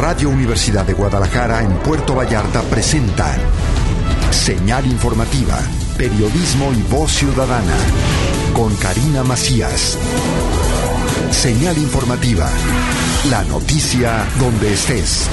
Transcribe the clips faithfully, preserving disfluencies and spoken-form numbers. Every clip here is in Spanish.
Radio Universidad de Guadalajara en Puerto Vallarta presentan Señal Informativa, periodismo y voz ciudadana, con Karina Macías. Señal Informativa, la noticia donde estés.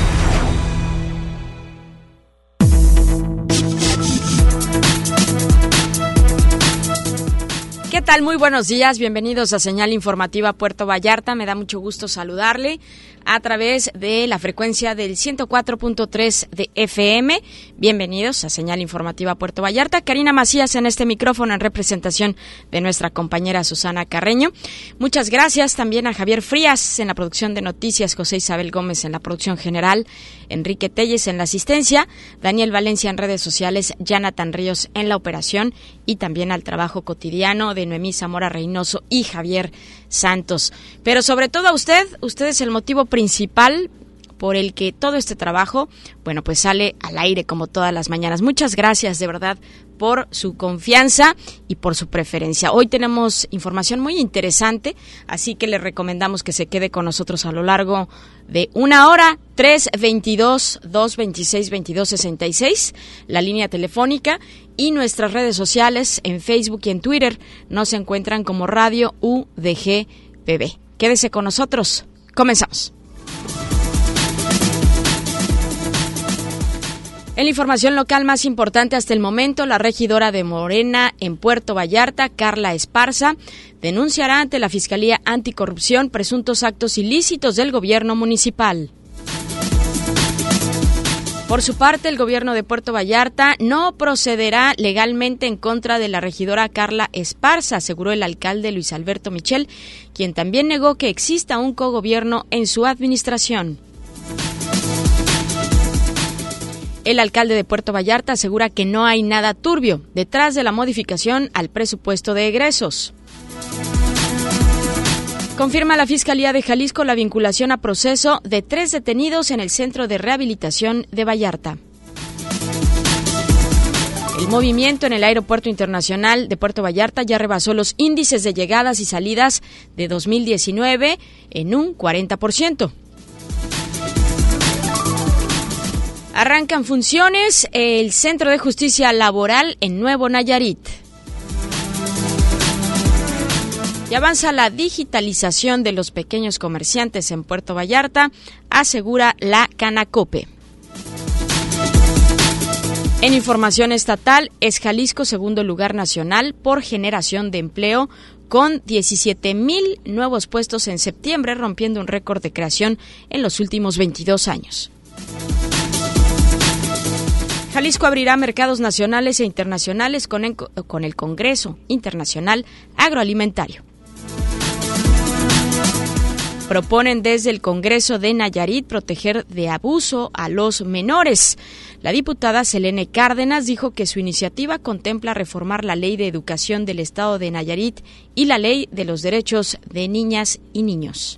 ¿Qué tal? Muy buenos días, bienvenidos a Señal Informativa Puerto Vallarta. Me da mucho gusto saludarle a través de la frecuencia del ciento cuatro punto tres de F M. Bienvenidos a Señal Informativa Puerto Vallarta. Karina Macías en este micrófono en representación de nuestra compañera Susana Carreño. Muchas gracias también a Javier Frías en la producción de noticias, José Isabel Gómez en la producción general, Enrique Telles en la asistencia, Daniel Valencia en redes sociales, Jonathan Ríos en la operación y también al trabajo cotidiano de Noemí Zamora Reynoso y Javier Santos. Pero sobre todo a usted, usted es el motivo principal por el que todo este trabajo, bueno, pues sale al aire como todas las mañanas. Muchas gracias de verdad por su confianza y por su preferencia. Hoy tenemos información muy interesante, así que le recomendamos que se quede con nosotros a lo largo de una hora. Tres veintidós, dos veintiséis, veintidós sesenta y seis, la línea telefónica, y nuestras redes sociales en Facebook y en Twitter nos encuentran como Radio U D G P B. Quédese con nosotros. Comenzamos. En la información local más importante hasta el momento, la regidora de Morena en Puerto Vallarta, Carla Esparza, denunciará ante la Fiscalía Anticorrupción presuntos actos ilícitos del gobierno municipal. Por su parte, el gobierno de Puerto Vallarta no procederá legalmente en contra de la regidora Carla Esparza, aseguró el alcalde Luis Alberto Michel, quien también negó que exista un cogobierno en su administración. El alcalde de Puerto Vallarta asegura que no hay nada turbio detrás de la modificación al presupuesto de egresos. Confirma la Fiscalía de Jalisco la vinculación a proceso de tres detenidos en el Centro de Rehabilitación de Vallarta. El movimiento en el Aeropuerto Internacional de Puerto Vallarta ya rebasó los índices de llegadas y salidas de dos mil diecinueve en un cuarenta por ciento. Arrancan funciones el Centro de Justicia Laboral en Nuevo Nayarit. Y avanza la digitalización de los pequeños comerciantes en Puerto Vallarta, asegura la Canacope. En información estatal, es Jalisco segundo lugar nacional por generación de empleo, con diecisiete mil nuevos puestos en septiembre, rompiendo un récord de creación en los últimos veintidós años. Jalisco abrirá mercados nacionales e internacionales con el, con el Congreso Internacional Agroalimentario. Proponen desde el Congreso de Nayarit proteger de abuso a los menores. La diputada Selene Cárdenas dijo que su iniciativa contempla reformar la Ley de Educación del Estado de Nayarit y la Ley de los Derechos de Niñas y Niños.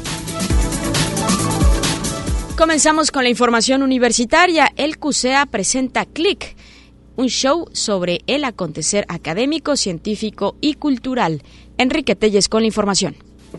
Comenzamos con la información universitaria. El CUSEA presenta Click, un show sobre el acontecer académico, científico y cultural. Enrique Telles con la información.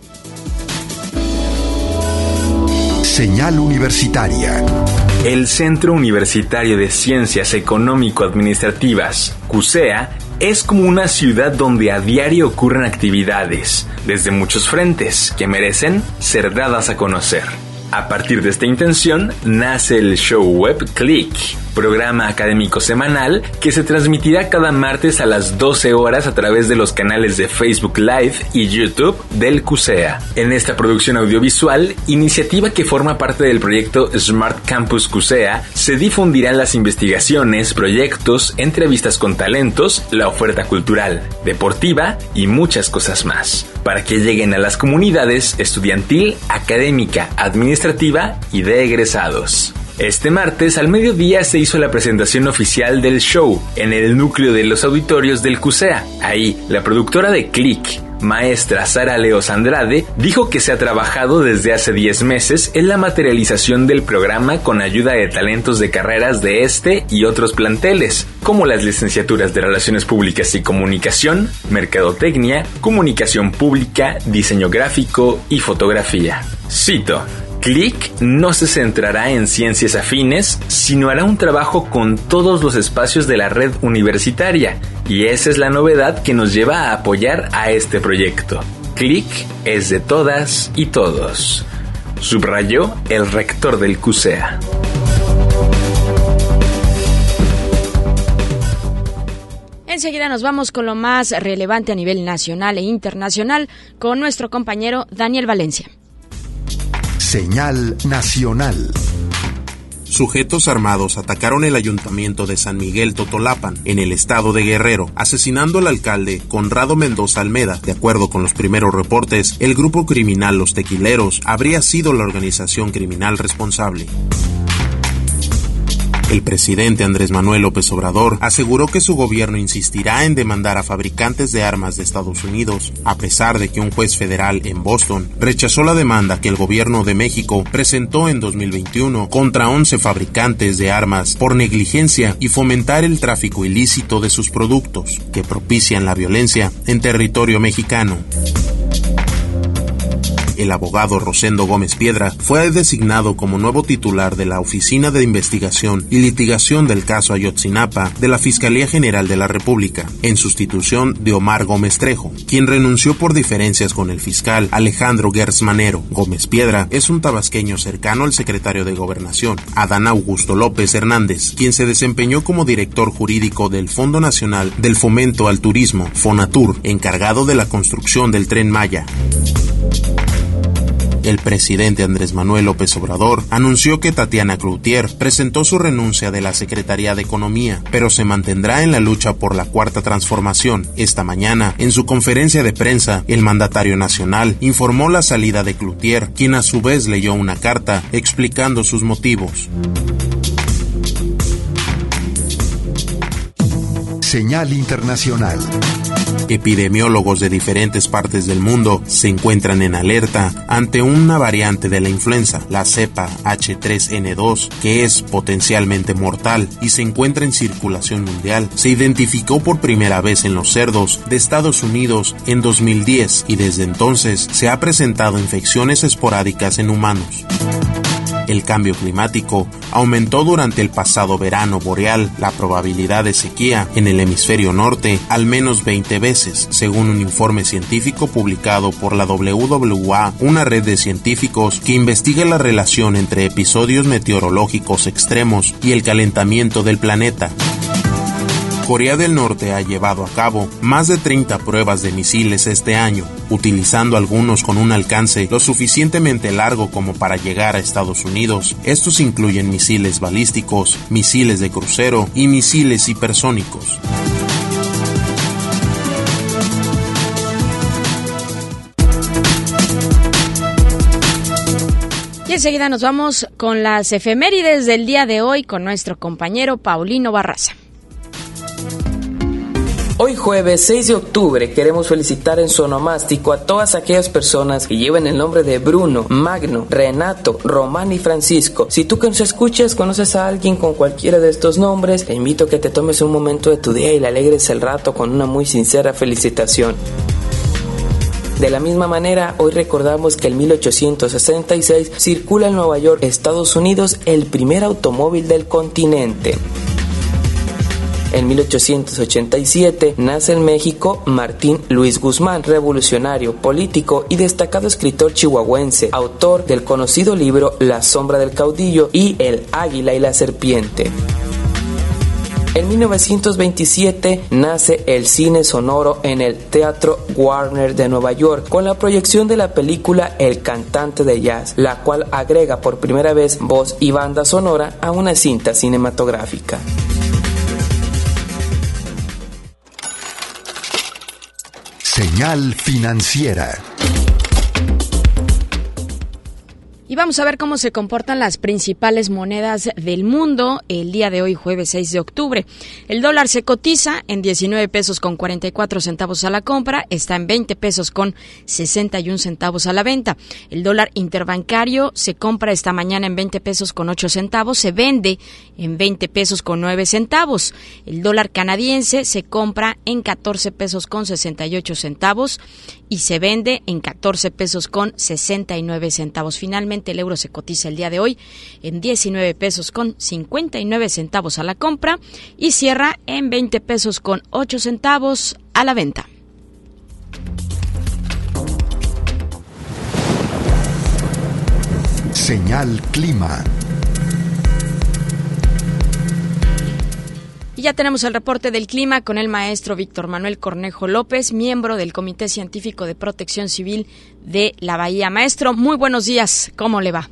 Señal Universitaria. El Centro Universitario de Ciencias Económico-Administrativas, CUSEA, es como una ciudad donde a diario ocurren actividades, desde muchos frentes, que merecen ser dadas a conocer. A partir de esta intención, nace el show web Click, programa académico semanal que se transmitirá cada martes a las doce horas a través de los canales de Facebook Live y YouTube del CUSEA. En esta producción audiovisual, iniciativa que forma parte del proyecto Smart Campus CUSEA, se difundirán las investigaciones, proyectos, entrevistas con talentos, la oferta cultural, deportiva y muchas cosas más, para que lleguen a las comunidades estudiantil, académica, administrativa y de egresados. Este martes al mediodía se hizo la presentación oficial del show en el núcleo de los auditorios del CUSEA. Ahí, la productora de Click, maestra Sara Leos Andrade, dijo que se ha trabajado desde hace diez meses en la materialización del programa con ayuda de talentos de carreras de este y otros planteles, como las licenciaturas de Relaciones Públicas y Comunicación, Mercadotecnia, Comunicación Pública, Diseño Gráfico y Fotografía. Cito: Click no se centrará en ciencias afines, sino hará un trabajo con todos los espacios de la red universitaria, y esa es la novedad que nos lleva a apoyar a este proyecto. Click es de todas y todos, subrayó el rector del CUSEA. Enseguida nos vamos con lo más relevante a nivel nacional e internacional con nuestro compañero Daniel Valencia. Señal nacional. Sujetos armados atacaron el ayuntamiento de San Miguel Totolapan, en el estado de Guerrero, asesinando al alcalde Conrado Mendoza Almeda. De acuerdo con los primeros reportes, el grupo criminal Los Tequileros habría sido la organización criminal responsable. El presidente Andrés Manuel López Obrador aseguró que su gobierno insistirá en demandar a fabricantes de armas de Estados Unidos, a pesar de que un juez federal en Boston rechazó la demanda que el gobierno de México presentó en dos mil veintiuno contra once fabricantes de armas por negligencia y fomentar el tráfico ilícito de sus productos, que propician la violencia en territorio mexicano. El abogado Rosendo Gómez Piedra fue designado como nuevo titular de la Oficina de Investigación y Litigación del caso Ayotzinapa de la Fiscalía General de la República, en sustitución de Omar Gómez Trejo, quien renunció por diferencias con el fiscal Alejandro Gertz Manero. Gómez Piedra es un tabasqueño cercano al secretario de Gobernación, Adán Augusto López Hernández, quien se desempeñó como director jurídico del Fondo Nacional del Fomento al Turismo, FONATUR, encargado de la construcción del Tren Maya. El presidente Andrés Manuel López Obrador anunció que Tatiana Cloutier presentó su renuncia de la Secretaría de Economía, pero se mantendrá en la lucha por la Cuarta Transformación. Esta mañana, en su conferencia de prensa, el mandatario nacional informó la salida de Cloutier, quien a su vez leyó una carta explicando sus motivos. Señal internacional. Epidemiólogos de diferentes partes del mundo se encuentran en alerta ante una variante de la influenza, la cepa H tres N dos, que es potencialmente mortal y se encuentra en circulación mundial. Se identificó por primera vez en los cerdos de Estados Unidos en dos mil diez y desde entonces se ha presentado infecciones esporádicas en humanos. El cambio climático aumentó durante el pasado verano boreal la probabilidad de sequía en el hemisferio norte al menos veinte veces, según un informe científico publicado por la W W A, una red de científicos que investiga la relación entre episodios meteorológicos extremos y el calentamiento del planeta. Corea del Norte ha llevado a cabo más de treinta pruebas de misiles este año, utilizando algunos con un alcance lo suficientemente largo como para llegar a Estados Unidos. Estos incluyen misiles balísticos, misiles de crucero y misiles hipersónicos. Y enseguida nos vamos con las efemérides del día de hoy con nuestro compañero Paulino Barraza. Hoy jueves seis de octubre queremos felicitar en su onomástico a todas aquellas personas que lleven el nombre de Bruno, Magno, Renato, Román y Francisco. Si tú que nos escuchas conoces a alguien con cualquiera de estos nombres, te invito a que te tomes un momento de tu día y le alegres el rato con una muy sincera felicitación. De la misma manera, hoy recordamos que en mil ochocientos sesenta y seis circula en Nueva York, Estados Unidos, el primer automóvil del continente. En mil ochocientos ochenta y siete nace en México Martín Luis Guzmán, revolucionario, político y destacado escritor chihuahuense, autor del conocido libro La sombra del caudillo y El águila y la serpiente. En mil novecientos veintisiete nace el cine sonoro en el Teatro Warner de Nueva York con la proyección de la película El cantante de jazz, la cual agrega por primera vez voz y banda sonora a una cinta cinematográfica. Señal financiera. Y vamos a ver cómo se comportan las principales monedas del mundo el día de hoy, jueves seis de octubre. El dólar se cotiza en diecinueve pesos con cuarenta y cuatro centavos a la compra, está en veinte pesos con sesenta y un centavos a la venta. El dólar interbancario se compra esta mañana en veinte pesos con ocho centavos, se vende en veinte pesos con nueve centavos. El dólar canadiense se compra en catorce pesos con sesenta y ocho centavos y se vende en catorce pesos con sesenta y nueve centavos. Finalmente, Actualmente el euro se cotiza el día de hoy en diecinueve pesos con cincuenta y nueve centavos a la compra y cierra en veinte pesos con ocho centavos a la venta. Señal Clima. Y ya tenemos el reporte del clima con el maestro Víctor Manuel Cornejo López, miembro del Comité Científico de Protección Civil de la Bahía. Maestro, muy buenos días, ¿cómo le va?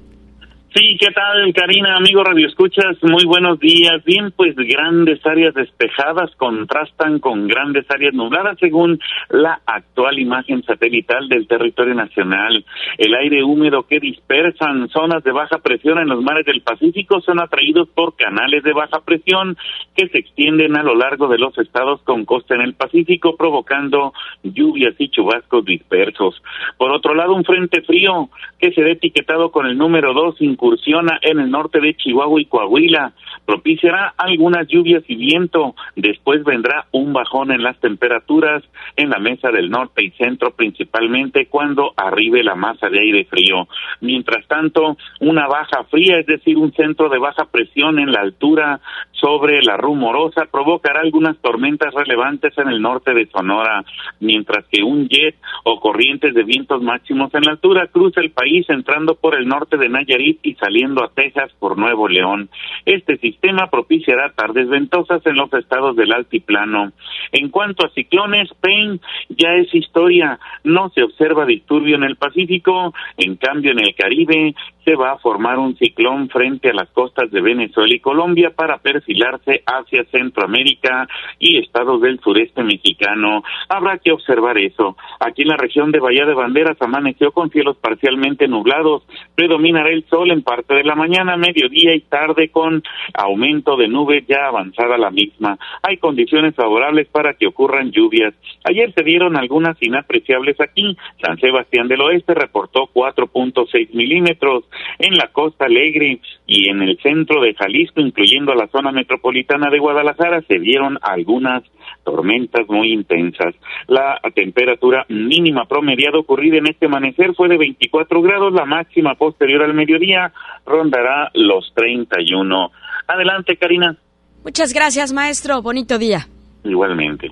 Sí, ¿qué tal, Karina? Amigo Radio Escuchas, muy buenos días. Bien, pues grandes áreas despejadas contrastan con grandes áreas nubladas según la actual imagen satelital del territorio nacional. El aire húmedo que dispersan zonas de baja presión en los mares del Pacífico son atraídos por canales de baja presión que se extienden a lo largo de los estados con costa en el Pacífico, provocando lluvias y chubascos dispersos. Por otro lado, un frente frío que se ha etiquetado con el número dos incursiona en el norte de Chihuahua y Coahuila, propiciará algunas lluvias y viento. Después vendrá un bajón en las temperaturas en la mesa del norte y centro, principalmente cuando arribe la masa de aire frío. Mientras tanto, una baja fría, es decir, un centro de baja presión en la altura sobre la Rumorosa, provocará algunas tormentas relevantes en el norte de Sonora, mientras que un jet o corrientes de vientos máximos en la altura cruza el país entrando por el norte de Nayarit y saliendo a Texas por Nuevo León. Este sistema propiciará tardes ventosas en los estados del altiplano. En cuanto a ciclones, Paine ya es historia. No se observa disturbio en el Pacífico, en cambio en el Caribe se va a formar un ciclón frente a las costas de Venezuela y Colombia para perfilarse hacia Centroamérica y estados del sureste mexicano. Habrá que observar eso. Aquí en la región de Bahía de Banderas amaneció con cielos parcialmente nublados. Predominará el sol en parte de la mañana, mediodía y tarde con aumento de nubes ya avanzada la misma. Hay condiciones favorables para que ocurran lluvias. Ayer se dieron algunas inapreciables aquí. San Sebastián del Oeste reportó cuatro punto seis milímetros. En la Costa Alegre y en el centro de Jalisco, incluyendo la zona metropolitana de Guadalajara, se dieron algunas tormentas muy intensas. La temperatura mínima promediada ocurrida en este amanecer fue de veinticuatro grados, la máxima posterior al mediodía rondará los treinta y uno. Adelante, Karina. Muchas gracias, maestro. Bonito día. Igualmente.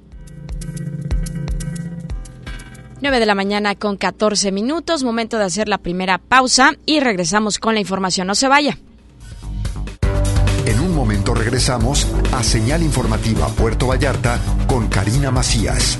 nueve de la mañana con catorce minutos, momento de hacer la primera pausa y regresamos con la información. No se vaya. En un momento regresamos a Señal Informativa Puerto Vallarta con Karina Macías.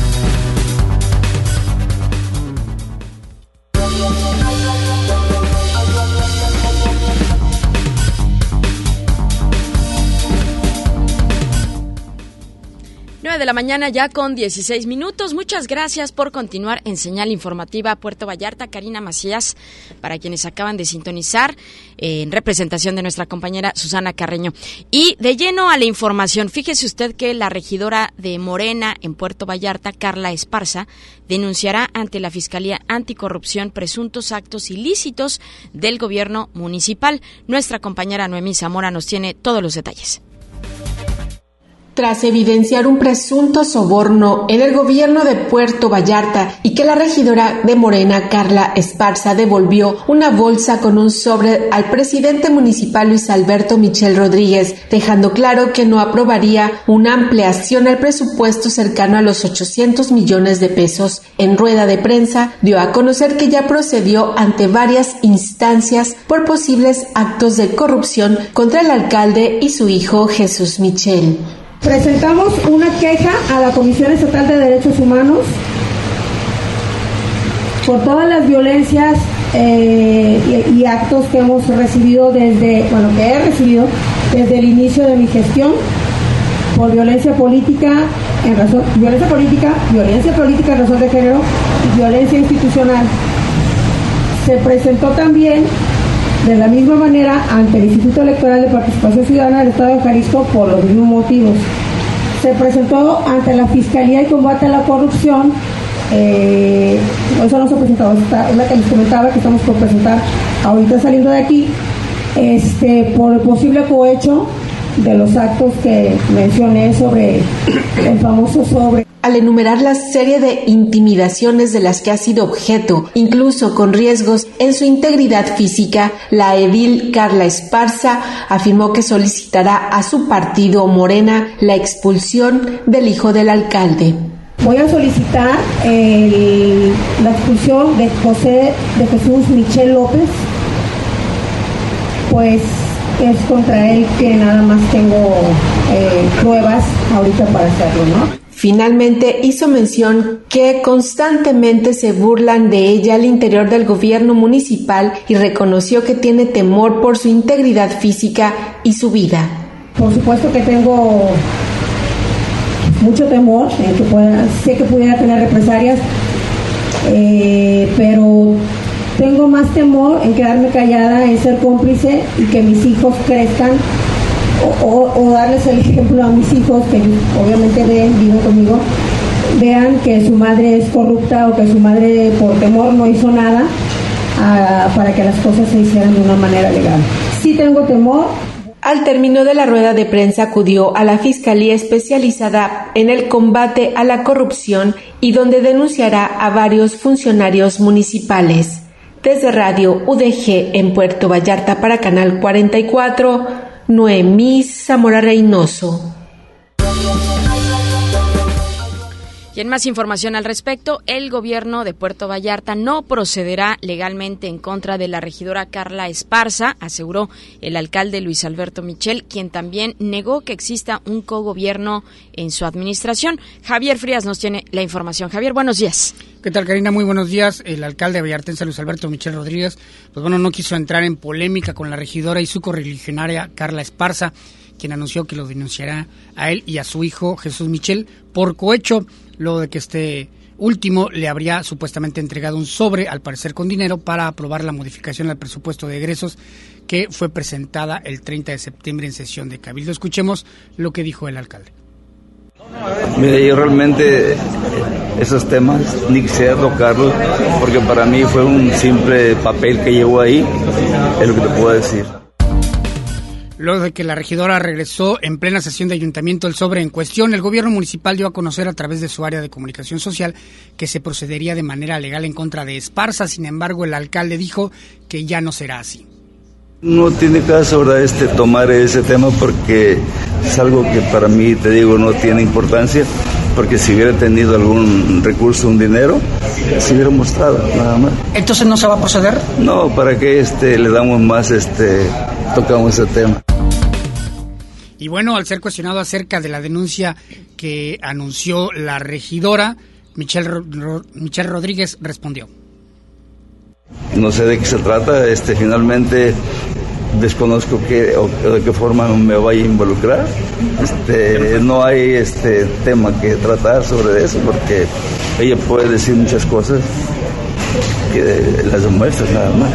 nueve de la mañana ya con dieciséis minutos. Muchas gracias por continuar en Señal Informativa Puerto Vallarta. Karina Macías, para quienes acaban de sintonizar, eh, en representación de nuestra compañera Susana Carreño. Y de lleno a la información, fíjese usted que la regidora de Morena en Puerto Vallarta, Carla Esparza, denunciará ante la Fiscalía Anticorrupción presuntos actos ilícitos del gobierno municipal. Nuestra compañera Noemí Zamora nos tiene todos los detalles. Tras evidenciar un presunto soborno en el gobierno de Puerto Vallarta y que la regidora de Morena, Carla Esparza, devolvió una bolsa con un sobre al presidente municipal Luis Alberto Michel Rodríguez, dejando claro que no aprobaría una ampliación al presupuesto cercano a los ochocientos millones de pesos. En rueda de prensa dio a conocer que ya procedió ante varias instancias por posibles actos de corrupción contra el alcalde y su hijo Jesús Michel. Presentamos una queja a la Comisión Estatal de Derechos Humanos por todas las violencias eh, y, y actos que hemos recibido desde, bueno, que he recibido desde el inicio de mi gestión, por violencia política en razón, violencia política, violencia política en razón de género y violencia institucional. Se presentó también de la misma manera ante el Instituto Electoral de Participación Ciudadana del Estado de Jalisco por los mismos motivos. Se presentó ante la Fiscalía y Combate a la Corrupción, eh, eso no se presentó, es la que les comentaba que estamos por presentar ahorita saliendo de aquí, este, por el posible cohecho de los actos que mencioné sobre el famoso sobre. Al enumerar la serie de intimidaciones de las que ha sido objeto, incluso con riesgos en su integridad física, la edil Carla Esparza afirmó que solicitará a su partido Morena la expulsión del hijo del alcalde. Voy a solicitar el, la expulsión de José de Jesús Michel López, pues es contra él que nada más tengo eh, pruebas ahorita para hacerlo, ¿no? Finalmente hizo mención que constantemente se burlan de ella al interior del gobierno municipal y reconoció que tiene temor por su integridad física y su vida. Por supuesto que tengo mucho temor, eh, que pueda, sé que pudiera tener represalias, eh, pero tengo más temor en quedarme callada, en ser cómplice y que mis hijos crezcan. O, o, o darles el ejemplo a mis hijos, que obviamente ven, viven conmigo, vean que su madre es corrupta o que su madre por temor no hizo nada a, para que las cosas se hicieran de una manera legal. Sí tengo temor. Al término de la rueda de prensa acudió a la Fiscalía Especializada en el Combate a la Corrupción y donde denunciará a varios funcionarios municipales. Desde Radio U D G en Puerto Vallarta para Canal cuarenta y cuatro, Noemí Zamora Reynoso. Y en más información al respecto, el gobierno de Puerto Vallarta no procederá legalmente en contra de la regidora Carla Esparza, aseguró el alcalde Luis Alberto Michel, quien también negó que exista un cogobierno en su administración. Javier Frías nos tiene la información. Javier, buenos días. ¿Qué tal, Karina? Muy buenos días. El alcalde vallartense Luis Alberto Michel Rodríguez, pues bueno, no quiso entrar en polémica con la regidora y su correligionaria Carla Esparza, quien anunció que lo denunciará a él y a su hijo Jesús Michel por cohecho, luego de que este último le habría supuestamente entregado un sobre, al parecer con dinero, para aprobar la modificación al presupuesto de egresos que fue presentada el treinta de septiembre en sesión de Cabildo. Escuchemos lo que dijo el alcalde. Mire, yo realmente esos temas ni quisiera tocarlos, porque para mí fue un simple papel que llevo ahí, es lo que te puedo decir. Luego de que la regidora regresó en plena sesión de ayuntamiento el sobre en cuestión, el gobierno municipal dio a conocer a través de su área de comunicación social que se procedería de manera legal en contra de Esparza. Sin embargo, el alcalde dijo que ya no será así. No tiene caso, ¿verdad?, este, tomar ese tema, porque es algo que para mí, te digo, no tiene importancia, porque si hubiera tenido algún recurso, un dinero, se hubiera mostrado, nada más. ¿Entonces no se va a proceder? No, ¿para qué este, le damos más, este, tocamos ese tema? Y bueno, al ser cuestionado acerca de la denuncia que anunció la regidora, Michelle, Ro- Michelle Rodríguez respondió. No sé de qué se trata, este, finalmente desconozco qué o de qué forma me vaya a involucrar. Este, no hay este tema que tratar sobre eso, porque ella puede decir muchas cosas que las demuestra nada más.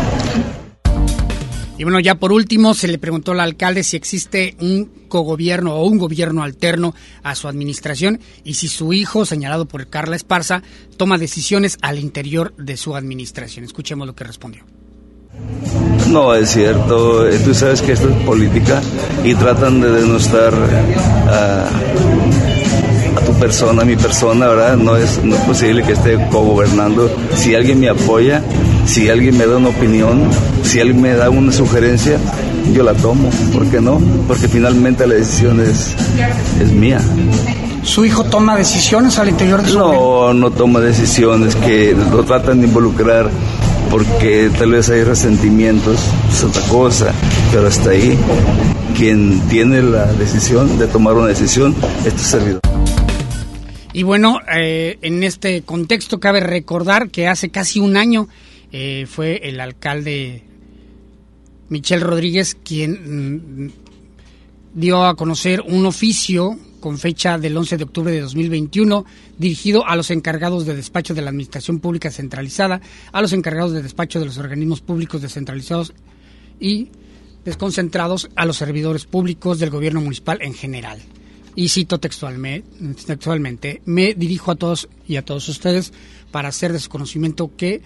Y bueno, ya por último, se le preguntó al alcalde si existe un cogobierno o un gobierno alterno a su administración y si su hijo, señalado por Carla Esparza, toma decisiones al interior de su administración. Escuchemos lo que respondió. No es cierto, tú sabes que esto es política y tratan de denostar a, a tu persona, a mi persona, ¿verdad? No es, no es posible que esté cogobernando. Si alguien me apoya, si alguien me da una opinión, si alguien me da una sugerencia, yo la tomo. ¿Por qué no? Porque finalmente la decisión es, es mía. ¿Su hijo toma decisiones al interior de su No, gobierno? no toma decisiones, que lo tratan de involucrar porque tal vez hay resentimientos, es otra cosa, pero hasta ahí quien tiene la decisión de tomar una decisión es tu servidor. Y bueno, eh, en este contexto cabe recordar que hace casi un año eh, fue el alcalde Michel Rodríguez quien mm, dio a conocer un oficio con fecha del once de octubre de dos mil veintiuno, dirigido a los encargados de despacho de la Administración Pública Centralizada, a los encargados de despacho de los organismos públicos descentralizados y desconcentrados, a los servidores públicos del gobierno municipal en general. Y cito textualmente, textualmente, me dirijo a todos y a todos ustedes para hacer de su conocimiento que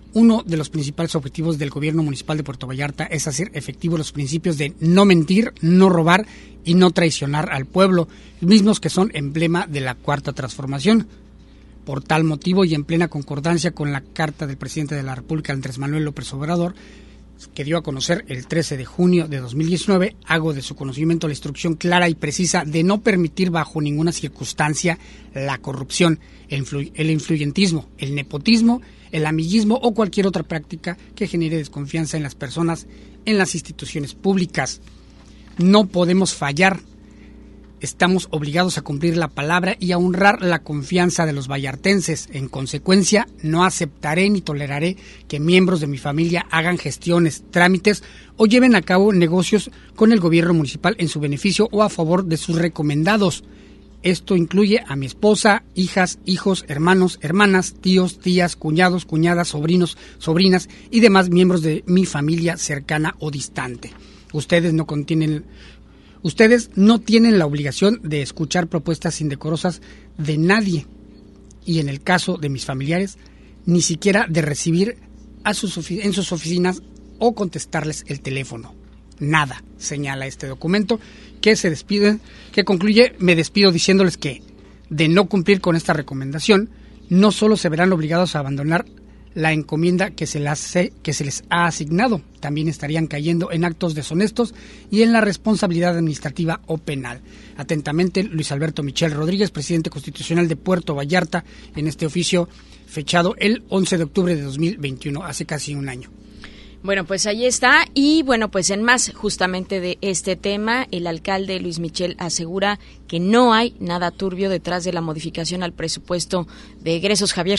Uno de los principales objetivos del gobierno municipal de Puerto Vallarta es hacer efectivos los principios de no mentir, no robar y no traicionar al pueblo, mismos que son emblema de la Cuarta Transformación. Por tal motivo y en plena concordancia con la carta del presidente de la República, Andrés Manuel López Obrador, que dio a conocer el trece de junio de dos mil diecinueve, hago de su conocimiento la instrucción clara y precisa de no permitir bajo ninguna circunstancia la corrupción, el, influ- el influyentismo, el nepotismo, el amiguismo o cualquier otra práctica que genere desconfianza en las personas, en las instituciones públicas. No podemos fallar. Estamos obligados a cumplir la palabra y a honrar la confianza de los vallartenses. En consecuencia, no aceptaré ni toleraré que miembros de mi familia hagan gestiones, trámites o lleven a cabo negocios con el gobierno municipal en su beneficio o a favor de sus recomendados. Esto incluye a mi esposa, hijas, hijos, hermanos, hermanas, tíos, tías, cuñados, cuñadas, sobrinos, sobrinas y demás miembros de mi familia cercana o distante. Ustedes no contienen... Ustedes no tienen la obligación de escuchar propuestas indecorosas de nadie y en el caso de mis familiares, ni siquiera de recibir a sus ofi- en sus oficinas o contestarles el teléfono. Nada, señala este documento que se despide, que concluye, me despido diciéndoles que de no cumplir con esta recomendación, no solo se verán obligados a abandonar la encomienda que se, las, que se les ha asignado, también estarían cayendo en actos deshonestos y en la responsabilidad administrativa o penal. Atentamente, Luis Alberto Michel Rodríguez, presidente constitucional de Puerto Vallarta, en este oficio fechado el once de octubre de dos mil veintiuno, hace casi un año. Bueno, pues ahí está. Y bueno, pues en más justamente de este tema, el alcalde Luis Michel asegura que no hay nada turbio detrás de la modificación al presupuesto de egresos. Javier.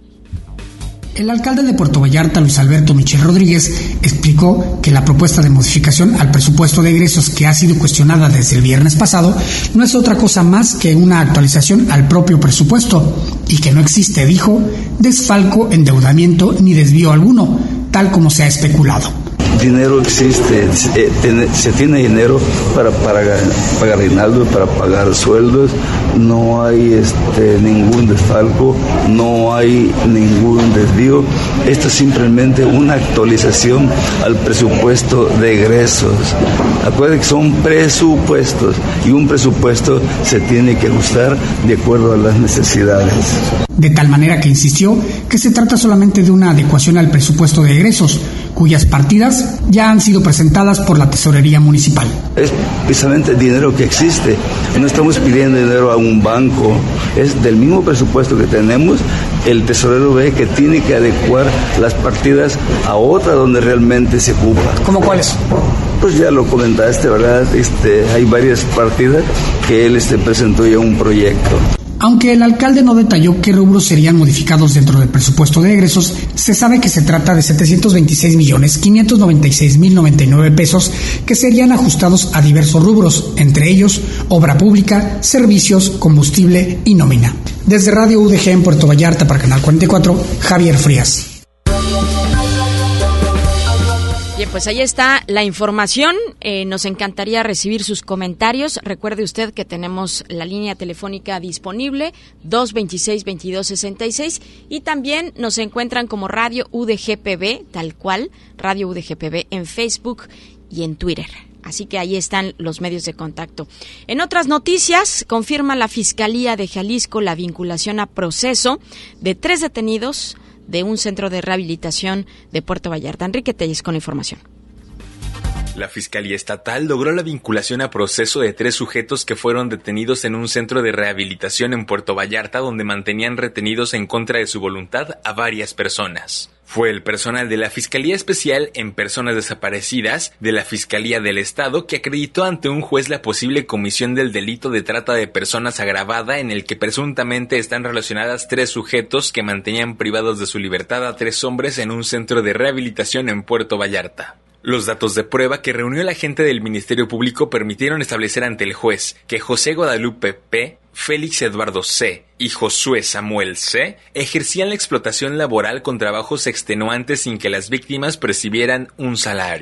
El alcalde de Puerto Vallarta, Luis Alberto Michel Rodríguez, explicó que la propuesta de modificación al presupuesto de egresos que ha sido cuestionada desde el viernes pasado no es otra cosa más que una actualización al propio presupuesto y que no existe, dijo, desfalco, endeudamiento ni desvío alguno, tal como se ha especulado. Dinero existe, eh, tiene, se tiene dinero para, para pagar aguinaldo, para pagar sueldos, no hay este, ningún desfalco, no hay ningún desvío. Esto es simplemente una actualización al presupuesto de egresos. Acuérdense que son presupuestos y un presupuesto se tiene que ajustar de acuerdo a las necesidades. De tal manera que insistió que se trata solamente de una adecuación al presupuesto de egresos, cuyas partidas ya han sido presentadas por la Tesorería Municipal. Es precisamente dinero que existe, no estamos pidiendo dinero a un banco, es del mismo presupuesto que tenemos, el tesorero ve que tiene que adecuar las partidas a otra donde realmente se ocupa. ¿Cómo cuáles? Pues ya lo comentaste, ¿verdad? Este, hay varias partidas que él este, presentó ya un proyecto. Aunque el alcalde no detalló qué rubros serían modificados dentro del presupuesto de egresos, se sabe que se trata de setecientos veintiséis millones quinientos noventa y seis mil noventa y nueve pesos que serían ajustados a diversos rubros, entre ellos obra pública, servicios, combustible y nómina. Desde Radio U D G en Puerto Vallarta para Canal cuarenta y cuatro, Javier Frías. Bien, pues ahí está la información. Eh, nos encantaría recibir sus comentarios. Recuerde usted que tenemos la línea telefónica disponible, dos veintiséis veintidós sesenta y seis, y también nos encuentran como Radio U D G P B, tal cual, Radio U D G P B en Facebook y en Twitter. Así que ahí están los medios de contacto. En otras noticias, confirma la Fiscalía de Jalisco la vinculación a proceso de tres detenidos de un centro de rehabilitación de Puerto Vallarta. Enrique Telles con la información. La Fiscalía Estatal logró la vinculación a proceso de tres sujetos que fueron detenidos en un centro de rehabilitación en Puerto Vallarta, donde mantenían retenidos en contra de su voluntad a varias personas. Fue el personal de la Fiscalía Especial en Personas Desaparecidas de la Fiscalía del Estado que acreditó ante un juez la posible comisión del delito de trata de personas agravada, en el que presuntamente están relacionadas tres sujetos que mantenían privados de su libertad a tres hombres en un centro de rehabilitación en Puerto Vallarta. Los datos de prueba que reunió el agente del Ministerio Público permitieron establecer ante el juez que José Guadalupe P., Félix Eduardo C. y Josué Samuel C. ejercían la explotación laboral con trabajos extenuantes sin que las víctimas percibieran un salario.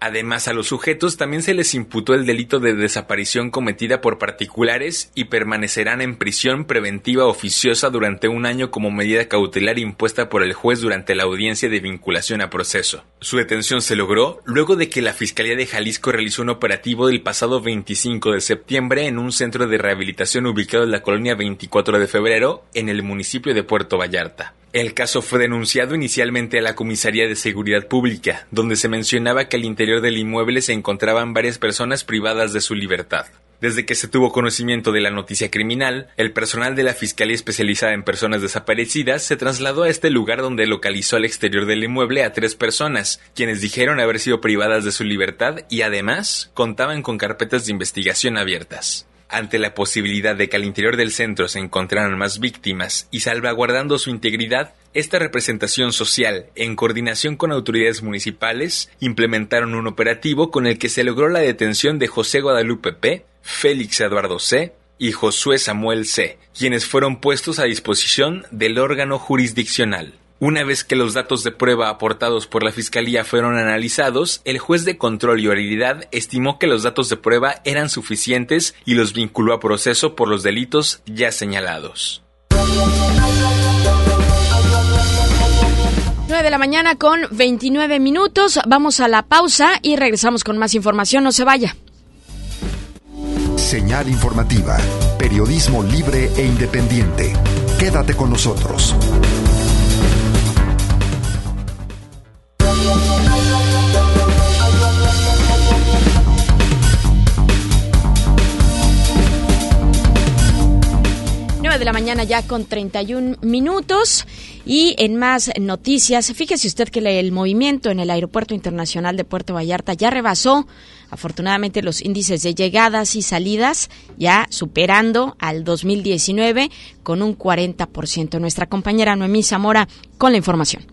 Además, a los sujetos también se les imputó el delito de desaparición cometida por particulares y permanecerán en prisión preventiva oficiosa durante un año como medida cautelar impuesta por el juez durante la audiencia de vinculación a proceso. Su detención se logró luego de que la Fiscalía de Jalisco realizó un operativo el pasado veinticinco de septiembre en un centro de rehabilitación ubicado en la colonia veinticuatro de febrero, en el municipio de Puerto Vallarta. El caso fue denunciado inicialmente a la Comisaría de Seguridad Pública, donde se mencionaba que al interior del inmueble se encontraban varias personas privadas de su libertad. Desde que se tuvo conocimiento de la noticia criminal, el personal de la Fiscalía Especializada en Personas Desaparecidas se trasladó a este lugar donde localizó al exterior del inmueble a tres personas, quienes dijeron haber sido privadas de su libertad y además contaban con carpetas de investigación abiertas. Ante la posibilidad de que al interior del centro se encontraran más víctimas y salvaguardando su integridad, esta representación social, en coordinación con autoridades municipales, implementaron un operativo con el que se logró la detención de José Guadalupe P., Félix Eduardo C. y Josué Samuel C., quienes fueron puestos a disposición del órgano jurisdiccional. Una vez que los datos de prueba aportados por la Fiscalía fueron analizados, el juez de control y oralidad estimó que los datos de prueba eran suficientes y los vinculó a proceso por los delitos ya señalados. nueve de la mañana con veintinueve minutos. Vamos a la pausa y regresamos con más información. No se vaya. Señal informativa. Periodismo libre e independiente. Quédate con nosotros. De la mañana ya con treinta y un minutos y en más noticias, fíjese usted que el movimiento en el Aeropuerto Internacional de Puerto Vallarta ya rebasó afortunadamente los índices de llegadas y salidas, ya superando al dos mil diecinueve con un cuarenta por ciento. Nuestra compañera Noemí Zamora con la información.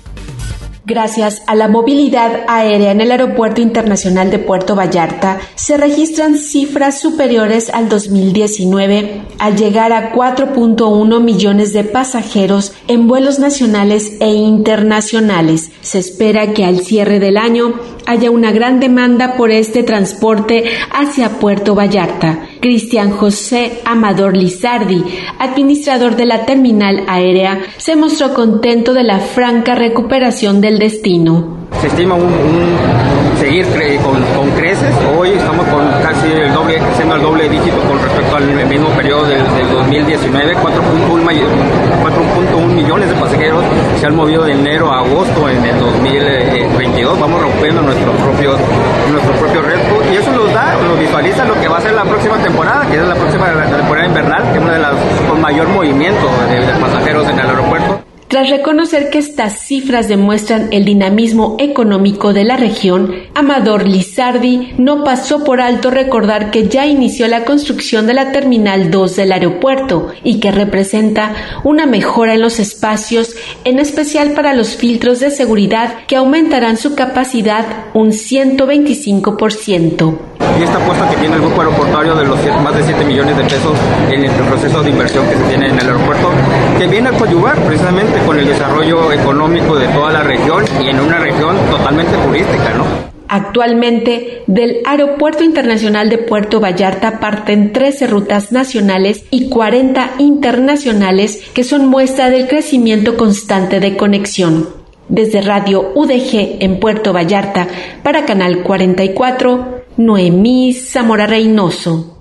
Gracias a la movilidad aérea en el Aeropuerto Internacional de Puerto Vallarta, se registran cifras superiores al dos mil diecinueve, al llegar a cuatro punto uno millones de pasajeros en vuelos nacionales e internacionales. Se espera que al cierre del año haya una gran demanda por este transporte hacia Puerto Vallarta. Cristian José Amador Lizardi, administrador de la terminal aérea, se mostró contento de la franca recuperación del destino. Se estima un, un seguir cre- con, con creces. Hoy estamos con casi el doble, creciendo al doble dígito con respecto al mismo periodo del, del dos mil diecinueve. cuatro punto uno millones de pasajeros se han movido de enero a agosto en el dos mil veintidós. Vamos rompiendo nuestro propio, nuestro propio récord y eso nos da, nos visualiza lo que va a ser la próxima temporada, que es la próxima la temporada invernal, que es una de las con mayor movimiento de, de pasajeros en el aeropuerto. Tras reconocer que estas cifras demuestran el dinamismo económico de la región, Amador Lizardi no pasó por alto recordar que ya inició la construcción de la Terminal dos del aeropuerto y que representa una mejora en los espacios, en especial para los filtros de seguridad que aumentarán su capacidad un ciento veinticinco por ciento. Y esta apuesta que tiene el grupo aeroportuario de los más de siete millones de pesos en el proceso de inversión que se tiene en el aeropuerto, que viene a coadyuvar precisamente con el desarrollo económico de toda la región y en una región totalmente turística, ¿no? Actualmente, del Aeropuerto Internacional de Puerto Vallarta parten trece rutas nacionales y cuarenta internacionales que son muestra del crecimiento constante de conexión. Desde Radio U D G en Puerto Vallarta, para Canal cuarenta y cuatro, Noemí Zamora Reynoso.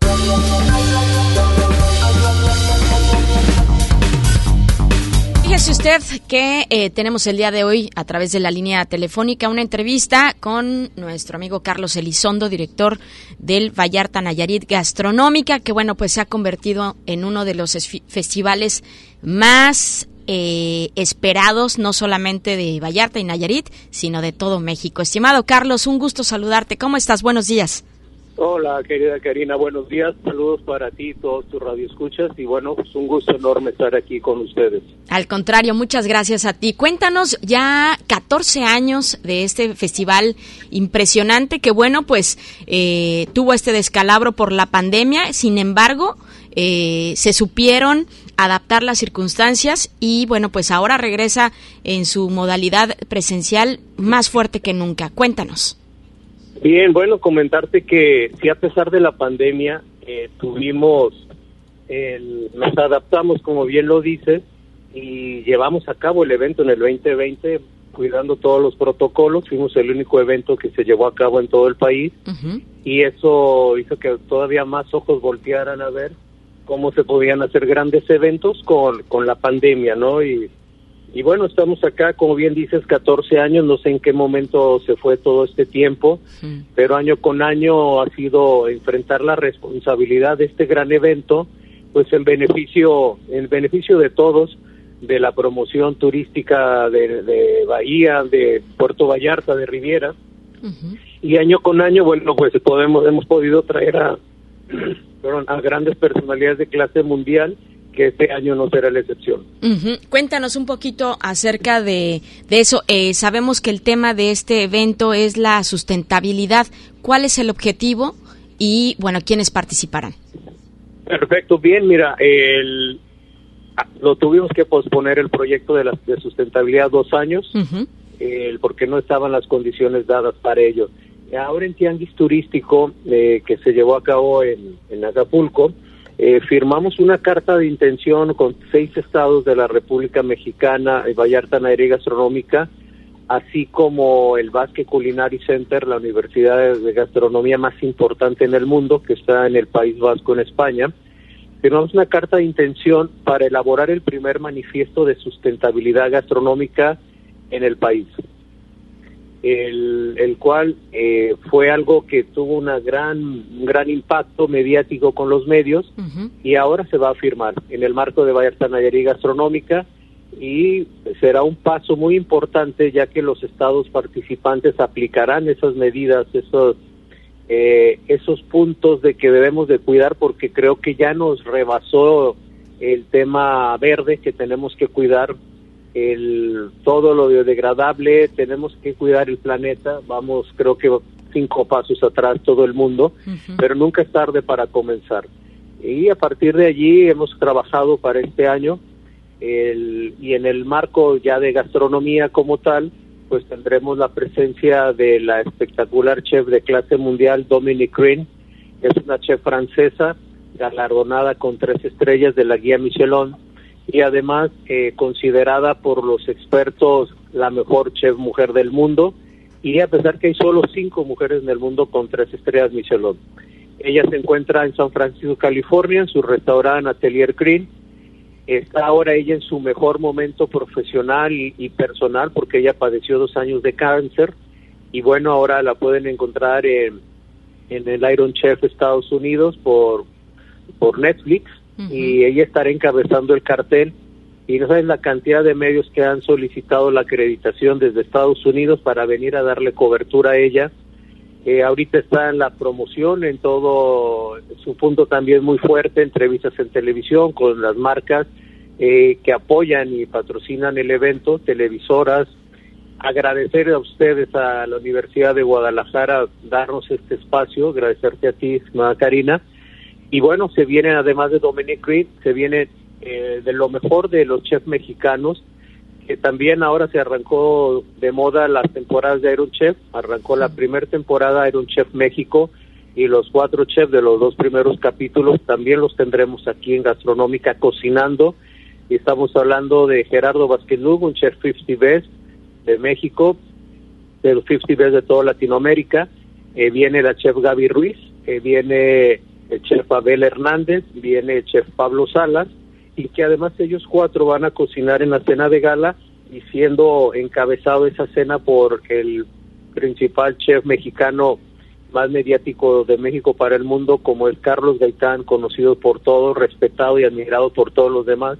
Fíjese usted que eh, tenemos el día de hoy a través de la línea telefónica una entrevista con nuestro amigo Carlos Elizondo, director del Vallarta Nayarit Gastronómica, que bueno, pues se ha convertido en uno de los esf- festivales más eh, esperados, no solamente de Vallarta y Nayarit, sino de todo México. Estimado Carlos, un gusto saludarte. ¿Cómo estás? Buenos días. Hola, querida Karina, buenos días, saludos para ti y todos tus radioescuchas y bueno, pues un gusto enorme estar aquí con ustedes. Al contrario, muchas gracias a ti. Cuéntanos, ya catorce años de este festival impresionante que bueno, pues eh, tuvo este descalabro por la pandemia, sin embargo, eh, se supieron adaptar las circunstancias y bueno, pues ahora regresa en su modalidad presencial más fuerte que nunca. Cuéntanos. Bien, bueno, comentarte que sí, a pesar de la pandemia, eh, tuvimos, el, nos adaptamos, como bien lo dices, y llevamos a cabo el evento en el veinte veinte, cuidando todos los protocolos. Fuimos el único evento que se llevó a cabo en todo el país, uh-huh. y eso hizo que todavía más ojos voltearan a ver cómo se podían hacer grandes eventos con, con la pandemia, ¿no? Y, y bueno, estamos acá, como bien dices, catorce años, no sé en qué momento se fue todo este tiempo, sí. pero año con año ha sido enfrentar la responsabilidad de este gran evento, pues en beneficio, en beneficio de todos, de la promoción turística de, de Bahía, de Puerto Vallarta, de Riviera, uh-huh. y año con año, bueno, pues podemos, hemos podido traer a, perdón, a grandes personalidades de clase mundial, que este año no será la excepción. Uh-huh. Cuéntanos un poquito acerca de, de eso. Eh, sabemos que el tema de este evento es la sustentabilidad. ¿Cuál es el objetivo? Y, bueno, ¿quiénes participarán? Perfecto, bien, mira, el... lo tuvimos que posponer el proyecto de la de sustentabilidad dos años, uh-huh. eh, porque no estaban las condiciones dadas para ello. Ahora en Tianguis Turístico, eh, que se llevó a cabo en, en Acapulco, eh, firmamos una carta de intención con seis estados de la República Mexicana, Vallarta Nayarit Gastronómica, así como el Basque Culinary Center, la universidad de gastronomía más importante en el mundo, que está en el País Vasco, en España. Firmamos una carta de intención para elaborar el primer manifiesto de sustentabilidad gastronómica en el país, el, el cual eh, fue algo que tuvo una gran, un gran impacto mediático con los medios, uh-huh. y ahora se va a firmar en el marco de Vallarta Nayarit Gastronómica, y será un paso muy importante, ya que los estados participantes aplicarán esas medidas, esos Eh, esos puntos de que debemos de cuidar, porque creo que ya nos rebasó el tema verde, que tenemos que cuidar el todo lo biodegradable, tenemos que cuidar el planeta. Vamos, creo que cinco pasos atrás todo el mundo, uh-huh. pero nunca es tarde para comenzar. Y a partir de allí hemos trabajado para este año, el, y en el marco ya de gastronomía como tal, pues tendremos la presencia de la espectacular chef de clase mundial Dominique Green, que es una chef francesa, galardonada con tres estrellas de la guía Michelin, y además eh, considerada por los expertos la mejor chef mujer del mundo, y a pesar que hay solo cinco mujeres en el mundo con tres estrellas Michelin. Ella se encuentra en San Francisco, California, en su restaurante Atelier Green. Está ahora ella en su mejor momento profesional y, y personal, porque ella padeció dos años de cáncer, y bueno, ahora la pueden encontrar en, en el Iron Chef Estados Unidos por, por Netflix, uh-huh. y ella estará encabezando el cartel, y no sabes la cantidad de medios que han solicitado la acreditación desde Estados Unidos para venir a darle cobertura a ella. Eh, ahorita está en la promoción, en todo su punto también muy fuerte, entrevistas en televisión con las marcas eh, que apoyan y patrocinan el evento, televisoras. Agradecer a ustedes, a la Universidad de Guadalajara, darnos este espacio, agradecerte a ti, estimada Karina. Y bueno, se viene, además de Dominique Green, se viene eh, de lo mejor de los chefs mexicanos, que también ahora se arrancó de moda las temporadas de Iron Chef. Arrancó la primera temporada Iron Chef México, y los cuatro chefs de los dos primeros capítulos también los tendremos aquí en Gastronómica cocinando, y estamos hablando de Gerardo Vázquez Lugo, un chef cincuenta Best de México, de los cincuenta Best de toda Latinoamérica. Eh, viene la chef Gaby Ruiz, eh, viene el chef Abel Hernández, viene el chef Pablo Salas, y que además ellos cuatro van a cocinar en la cena de gala, y siendo encabezado esa cena por el principal chef mexicano más mediático de México para el mundo, como es Carlos Gaitán, conocido por todos, respetado y admirado por todos los demás.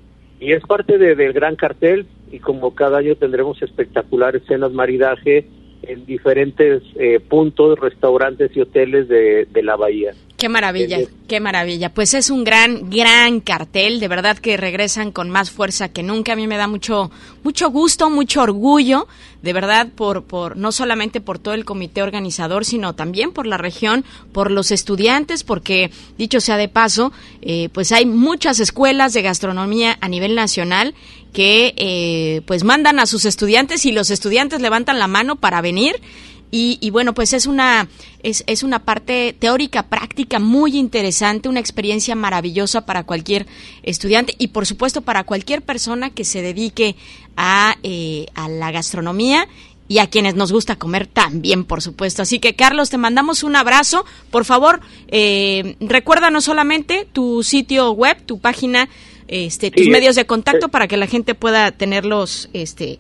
Y es parte de, del gran cartel, y como cada año tendremos espectaculares cenas maridaje en diferentes eh, puntos, restaurantes y hoteles de, de la bahía. Qué maravilla, eh, qué maravilla. Pues es un gran, gran cartel, de verdad que regresan con más fuerza que nunca. A mí me da mucho, mucho gusto, mucho orgullo, de verdad, por, por, no solamente por todo el comité organizador, sino también por la región, por los estudiantes, porque, dicho sea de paso, eh, pues hay muchas escuelas de gastronomía a nivel nacional que, eh, pues mandan a sus estudiantes, y los estudiantes levantan la mano para venir. y, y bueno, pues es una es, es una parte teórica, práctica muy interesante, una experiencia maravillosa para cualquier estudiante y por supuesto para cualquier persona que se dedique a, eh, a la gastronomía y a quienes nos gusta comer también, por supuesto. Así que, Carlos, te mandamos un abrazo. Por favor, eh, recuérdanos solamente tu sitio web, tu página, este, tus sí, medios de contacto, eh, para que la gente pueda tenerlos. Este...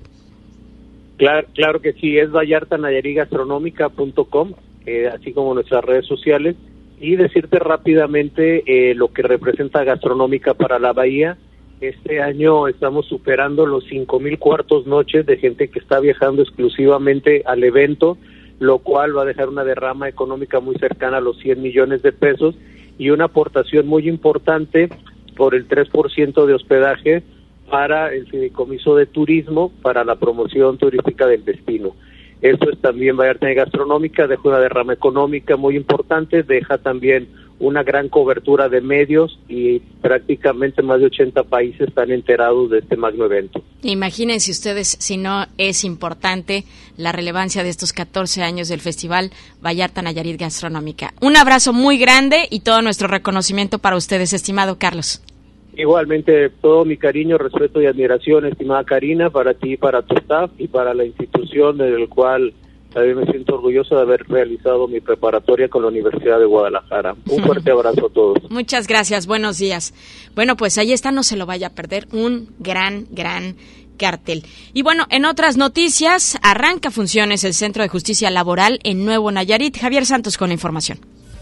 Claro, claro que sí, es vallarta nayarit gastronómica punto com, eh, así como nuestras redes sociales. Y decirte rápidamente eh, lo que representa Gastronómica para la Bahía. Este año estamos superando los cinco mil cuartos noches de gente que está viajando exclusivamente al evento, lo cual va a dejar una derrama económica muy cercana a los cien millones de pesos y una aportación muy importante por el tres por ciento de hospedaje para el fideicomiso de turismo, para la promoción turística del destino. Esto es también Vallarta Gastronómica, deja una derrama económica muy importante, deja también una gran cobertura de medios y prácticamente más de ochenta países están enterados de este magno evento. Imagínense ustedes si no es importante la relevancia de estos catorce años del Festival Vallarta Nayarit Gastronómica. Un abrazo muy grande y todo nuestro reconocimiento para ustedes, estimado Carlos. Igualmente, todo mi cariño, respeto y admiración, estimada Karina, para ti, para tu staff y para la institución del cual también me siento orgulloso de haber realizado mi preparatoria con la Universidad de Guadalajara. Un fuerte abrazo a todos. Muchas gracias, buenos días. Bueno, pues ahí está, no se lo vaya a perder, un gran, gran cartel. Y bueno, en otras noticias, arranca funciones el Centro de Justicia Laboral en Nuevo Nayarit. Javier Santos con la información.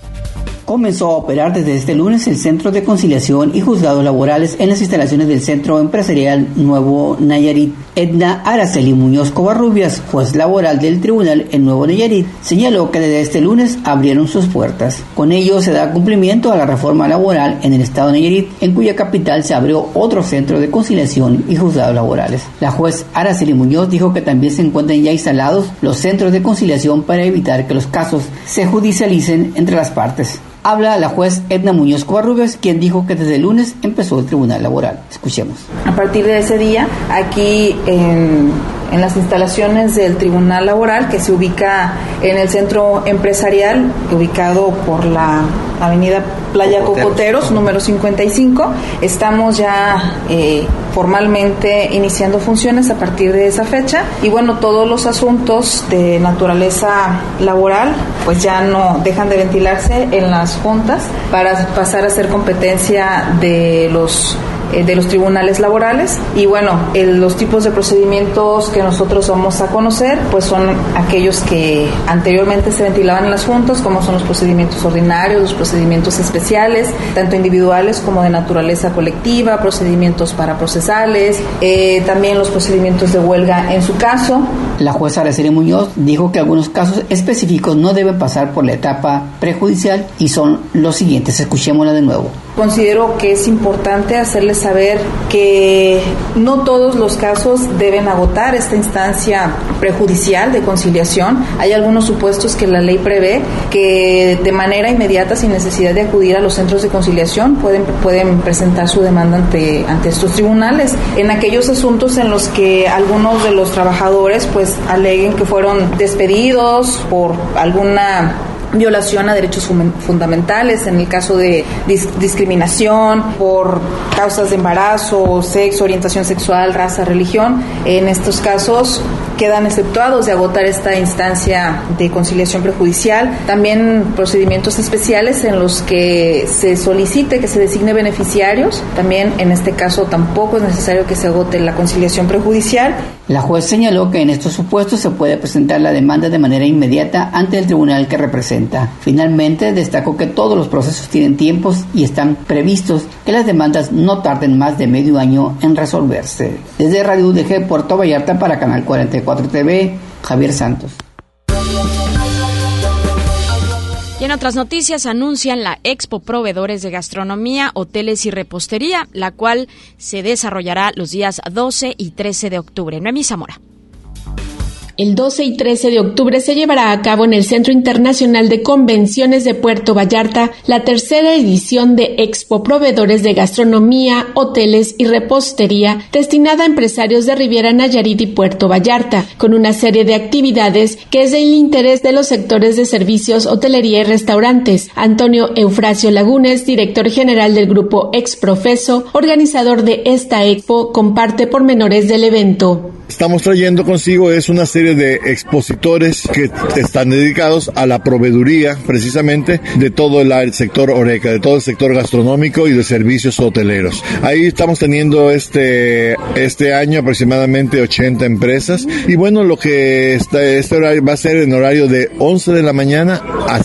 Comenzó a operar desde este lunes el Centro de Conciliación y Juzgados Laborales en las instalaciones del Centro Empresarial Nuevo Nayarit. Edna Araceli Muñoz Covarrubias, juez laboral del Tribunal en Nuevo Nayarit, señaló que desde este lunes abrieron sus puertas. Con ello se da cumplimiento a la reforma laboral en el estado de Nayarit, en cuya capital se abrió otro Centro de Conciliación y Juzgados Laborales. La juez Araceli Muñoz dijo que también se encuentran ya instalados los centros de conciliación para evitar que los casos se judicialicen entre las partes. Habla la juez Edna Muñoz Covarrubias, quien dijo que desde el lunes empezó el Tribunal Laboral. Escuchemos. A partir de ese día, aquí en, en las instalaciones del Tribunal Laboral, que se ubica en el Centro Empresarial, ubicado por la avenida Playa Cocoteros, Cocoteros número cincuenta y cinco, estamos ya eh, formalmente iniciando funciones a partir de esa fecha. Y bueno, todos los asuntos de naturaleza laboral pues ya no dejan de ventilarse en las juntas para pasar a ser competencia de los de los tribunales laborales. Y bueno, el, los tipos de procedimientos que nosotros vamos a conocer pues son aquellos que anteriormente se ventilaban en las juntas, como son los procedimientos ordinarios, los procedimientos especiales, tanto individuales como de naturaleza colectiva, procedimientos paraprocesales, eh, también los procedimientos de huelga en su caso. La jueza Araceli Muñoz dijo que algunos casos específicos no deben pasar por la etapa prejudicial y son los siguientes. Escuchémosla de nuevo. Considero que es importante hacerles saber que no todos los casos deben agotar esta instancia prejudicial de conciliación. Hay algunos supuestos que la ley prevé que de manera inmediata, sin necesidad de acudir a los centros de conciliación, pueden, pueden presentar su demanda ante, ante estos tribunales. En aquellos asuntos en los que algunos de los trabajadores pues aleguen que fueron despedidos por alguna violación a derechos fundamentales, en el caso de dis- discriminación por causas de embarazo, sexo, orientación sexual, raza, religión. En estos casos quedan exceptuados de agotar esta instancia de conciliación prejudicial. También procedimientos especiales en los que se solicite que se designe beneficiarios. También en este caso tampoco es necesario que se agote la conciliación prejudicial. La juez señaló que en estos supuestos se puede presentar la demanda de manera inmediata ante el tribunal que representa. Finalmente, destacó que todos los procesos tienen tiempos y están previstos que las demandas no tarden más de medio año en resolverse. Desde Radio U D G Puerto Vallarta para Canal cuarenta y cuatro T V, Javier Santos. Y en otras noticias anuncian la Expo Proveedores de Gastronomía, Hoteles y Repostería, la cual se desarrollará los días doce y trece de octubre. Noemí Zamora. El doce y trece de octubre se llevará a cabo en el Centro Internacional de Convenciones de Puerto Vallarta la tercera edición de Expo Proveedores de Gastronomía, Hoteles y Repostería destinada a empresarios de Riviera Nayarit y Puerto Vallarta, con una serie de actividades que es del interés de los sectores de servicios, hotelería y restaurantes. Antonio Eufrasio Lagunes, director general del grupo Exprofeso, organizador de esta expo, comparte pormenores del evento. Estamos trayendo consigo es una serie de expositores que están dedicados a la proveeduría precisamente de todo el sector Horeca, de todo el sector gastronómico y de servicios hoteleros. Ahí estamos teniendo este este año aproximadamente ochenta empresas y bueno, lo que está, este horario va a ser en horario de once de la mañana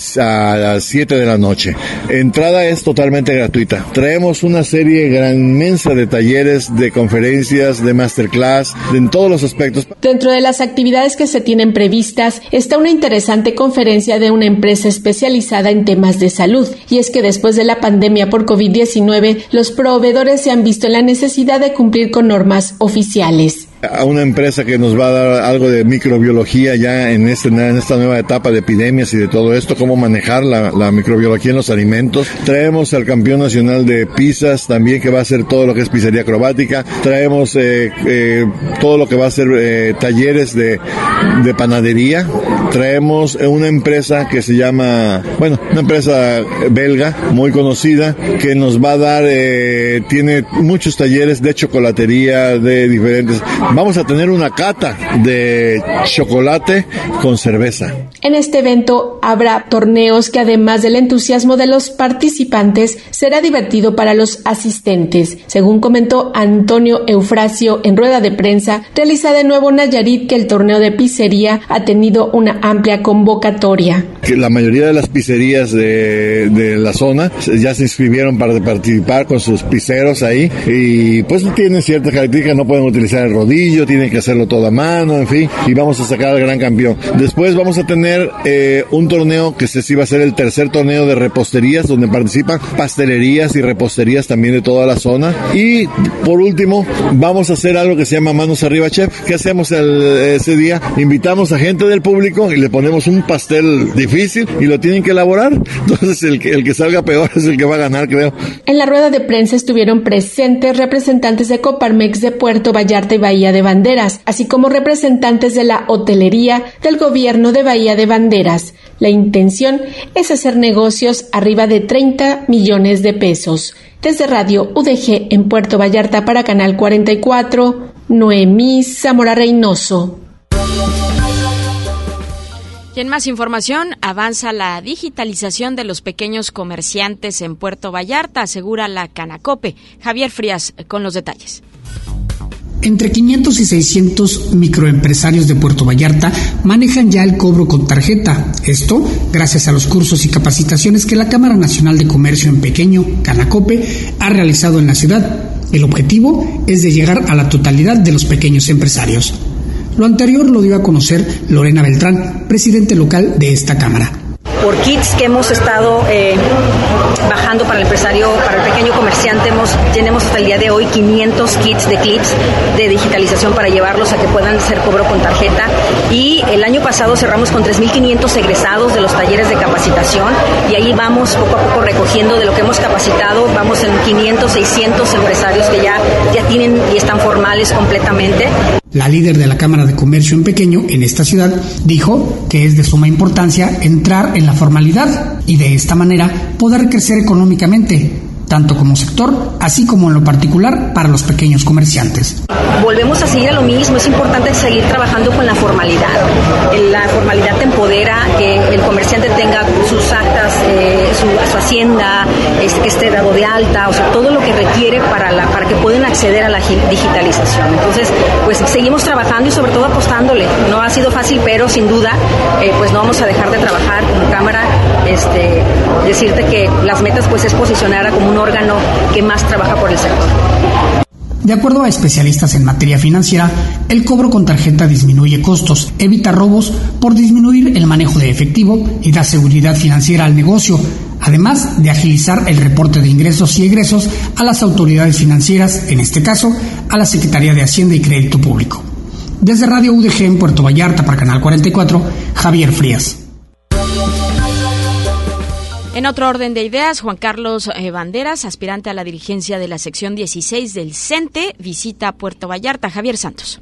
a, a siete de la noche. Entrada es totalmente gratuita. Traemos una serie gran inmensa de talleres, de conferencias, de masterclass, de en todos los aspectos. Dentro de las actividades que se tienen previstas está una interesante conferencia de una empresa especializada en temas de salud, y es que después de la pandemia por covid diecinueve, los proveedores se han visto en la necesidad de cumplir con normas oficiales. A una empresa que nos va a dar algo de microbiología ya en, este, en esta nueva etapa de epidemias y de todo esto, cómo manejar la, la microbiología en los alimentos. Traemos al campeón nacional de pizzas también, que va a hacer todo lo que es pizzería acrobática. Traemos eh, eh, todo lo que va a ser eh, talleres de, de panadería. Traemos una empresa que se llama, bueno, una empresa belga muy conocida que nos va a dar, eh, tiene muchos talleres de chocolatería, de diferentes. Vamos a tener una cata de chocolate con cerveza. En este evento habrá torneos que, además del entusiasmo de los participantes, será divertido para los asistentes, según comentó Antonio Eufrasio en rueda de prensa realizada en Nuevo Nayarit, que el torneo de pizzería ha tenido una amplia convocatoria. Que la mayoría de las pizzerías de, de la zona ya se inscribieron para participar con sus pizzeros ahí y pues tienen ciertas características, no pueden utilizar el rodillo, tienen que hacerlo todo a mano, en fin, y vamos a sacar al gran campeón. Después vamos a tener eh, un torneo que se sí va a ser el tercer torneo de reposterías, donde participan pastelerías y reposterías también de toda la zona. Y por último, vamos a hacer algo que se llama Manos Arriba Chef. ¿Qué hacemos el, ese día? Invitamos a gente del público y le ponemos un pastel difícil y lo tienen que elaborar. Entonces el que, el que salga peor es el que va a ganar, creo. En la rueda de prensa estuvieron presentes representantes de Coparmex de Puerto Vallarta y Bahía de Banderas, así como representantes de la hotelería del gobierno de Bahía de Banderas. La intención es hacer negocios arriba de treinta millones de pesos. Desde Radio U D G en Puerto Vallarta para Canal cuarenta y cuatro, Noemí Zamora Reynoso. Y en más información, avanza la digitalización de los pequeños comerciantes en Puerto Vallarta, asegura la Canacope. Javier Frías con los detalles. Entre quinientos y seiscientos microempresarios de Puerto Vallarta manejan ya el cobro con tarjeta. Esto gracias a los cursos y capacitaciones que la Cámara Nacional de Comercio en Pequeño, Canacope, ha realizado en la ciudad. El objetivo es de llegar a la totalidad de los pequeños empresarios. Lo anterior lo dio a conocer Lorena Beltrán, presidente local de esta Cámara. Por kits que hemos estado eh, bajando para el empresario, para el pequeño comerciante, hemos, tenemos hasta el día de hoy quinientos kits de clips de digitalización para llevarlos a que puedan hacer cobro con tarjeta, y el año pasado cerramos con tres mil quinientos egresados de los talleres de capacitación, y ahí vamos poco a poco recogiendo de lo que hemos capacitado. Vamos en quinientos, seiscientos empresarios que ya, ya tienen y están formales completamente. La líder de la Cámara de Comercio en Pequeño en esta ciudad dijo que es de suma importancia entrar en la formalidad y de esta manera poder crecer económicamente, tanto como sector, así como en lo particular para los pequeños comerciantes. Volvemos a seguir a lo mismo, es importante seguir trabajando con la formalidad. La formalidad te empodera, que el comerciante tenga sus actas, eh, su, su hacienda, este, que esté dado de alta, o sea, todo lo que requiere para, la, para que puedan acceder a la digitalización. Entonces, pues seguimos trabajando y sobre todo apostándole. No ha sido fácil, pero sin duda, eh, pues no vamos a dejar de trabajar como Cámara. Este, decirte que las metas pues es posicionar a como un órgano que más trabaja por el sector. De acuerdo a especialistas en materia financiera, el cobro con tarjeta disminuye costos, evita robos por disminuir el manejo de efectivo y da seguridad financiera al negocio, además de agilizar el reporte de ingresos y egresos a las autoridades financieras, en este caso, a la Secretaría de Hacienda y Crédito Público. Desde Radio U D G en Puerto Vallarta para Canal cuarenta y cuatro, Javier Frías. En otro orden de ideas, Juan Carlos eh, Banderas, aspirante a la dirigencia de la sección dieciséis del CENTE, visita Puerto Vallarta. Javier Santos.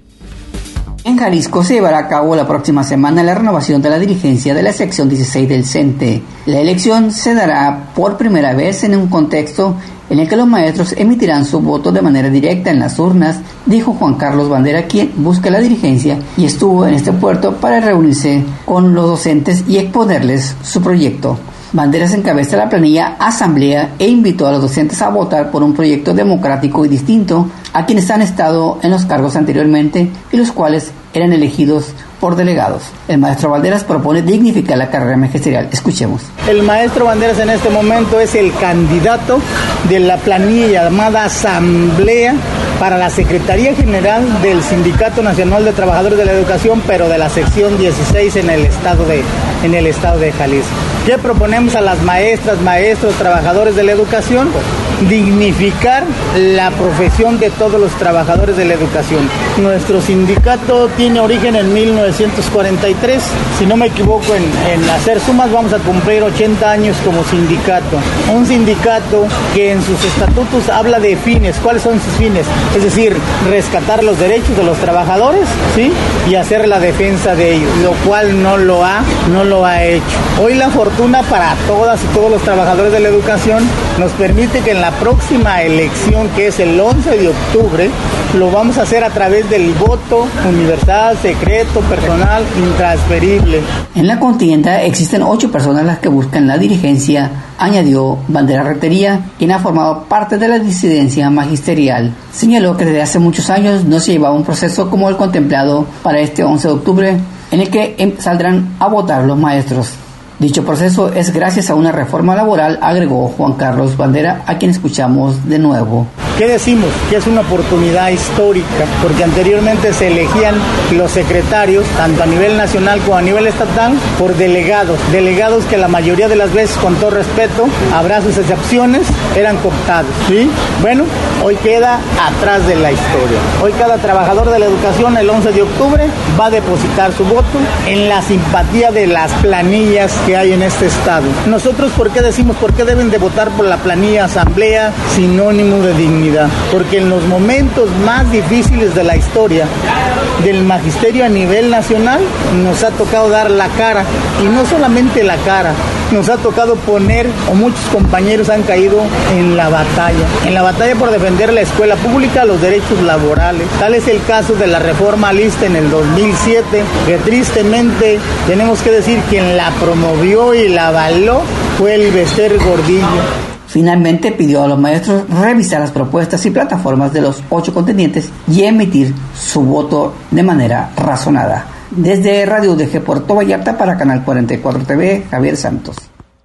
En Jalisco se llevará a cabo la próxima semana la renovación de la dirigencia de la sección dieciséis del CENTE. La elección se dará por primera vez en un contexto en el que los maestros emitirán su voto de manera directa en las urnas, dijo Juan Carlos Bandera, quien busca la dirigencia y estuvo en este puerto para reunirse con los docentes y exponerles su proyecto. Banderas encabeza la planilla asamblea e invitó a los docentes a votar por un proyecto democrático y distinto a quienes han estado en los cargos anteriormente y los cuales eran elegidos por delegados. El maestro Banderas propone dignificar la carrera magisterial. Escuchemos. El maestro Banderas en este momento es el candidato de la planilla llamada asamblea para la Secretaría General del Sindicato Nacional de Trabajadores de la Educación, pero de la sección dieciséis en el estado de, en el estado de Jalisco. ¿Qué proponemos a las maestras, maestros, trabajadores de la educación? Dignificar la profesión de todos los trabajadores de la educación. Nuestro sindicato tiene origen en mil novecientos cuarenta y tres, si no me equivoco en, en hacer sumas vamos a cumplir ochenta años como sindicato. Un sindicato que en sus estatutos habla de fines. ¿Cuáles son sus fines? Es decir, rescatar los derechos de los trabajadores, ¿sí? Y hacer la defensa de ellos, lo cual no lo ha, no lo ha hecho. Hoy la fortuna para todas y todos los trabajadores de la educación nos permite que en la próxima elección, que es el once de octubre, lo vamos a hacer a través del voto universal, secreto, personal, intransferible. En la contienda existen ocho personas las que buscan la dirigencia, añadió Bandera Retería, quien ha formado parte de la disidencia magisterial. Señaló que desde hace muchos años no se llevaba un proceso como el contemplado para este once de octubre, en el que saldrán a votar los maestros. Dicho proceso es gracias a una reforma laboral, agregó Juan Carlos Bandera, a quien escuchamos de nuevo. ¿Qué decimos? Que es una oportunidad histórica, porque anteriormente se elegían los secretarios, tanto a nivel nacional como a nivel estatal, por delegados. Delegados que la mayoría de las veces, con todo respeto, habrá sus excepciones, eran cooptados, ¿sí? Bueno, hoy queda atrás de la historia. Hoy cada trabajador de la educación, el once de octubre, va a depositar su voto en la simpatía de las planillas que hay en este estado. Nosotros, ¿por qué decimos por qué deben de votar por la planilla asamblea? Sinónimo de dignidad. Porque en los momentos más difíciles de la historia del magisterio a nivel nacional nos ha tocado dar la cara, y no solamente la cara, nos ha tocado poner, o muchos compañeros han caído en la batalla, en la batalla por defender la escuela pública, los derechos laborales. Tal es el caso de la reforma Lista en el dos mil siete, que tristemente tenemos que decir quien la promovió y la avaló fue el Bester Gordillo. Finalmente pidió a los maestros revisar las propuestas y plataformas de los ocho contendientes y emitir su voto de manera razonada. Desde Radio U D G Puerto Vallarta para Canal cuarenta y cuatro T V, Javier Santos.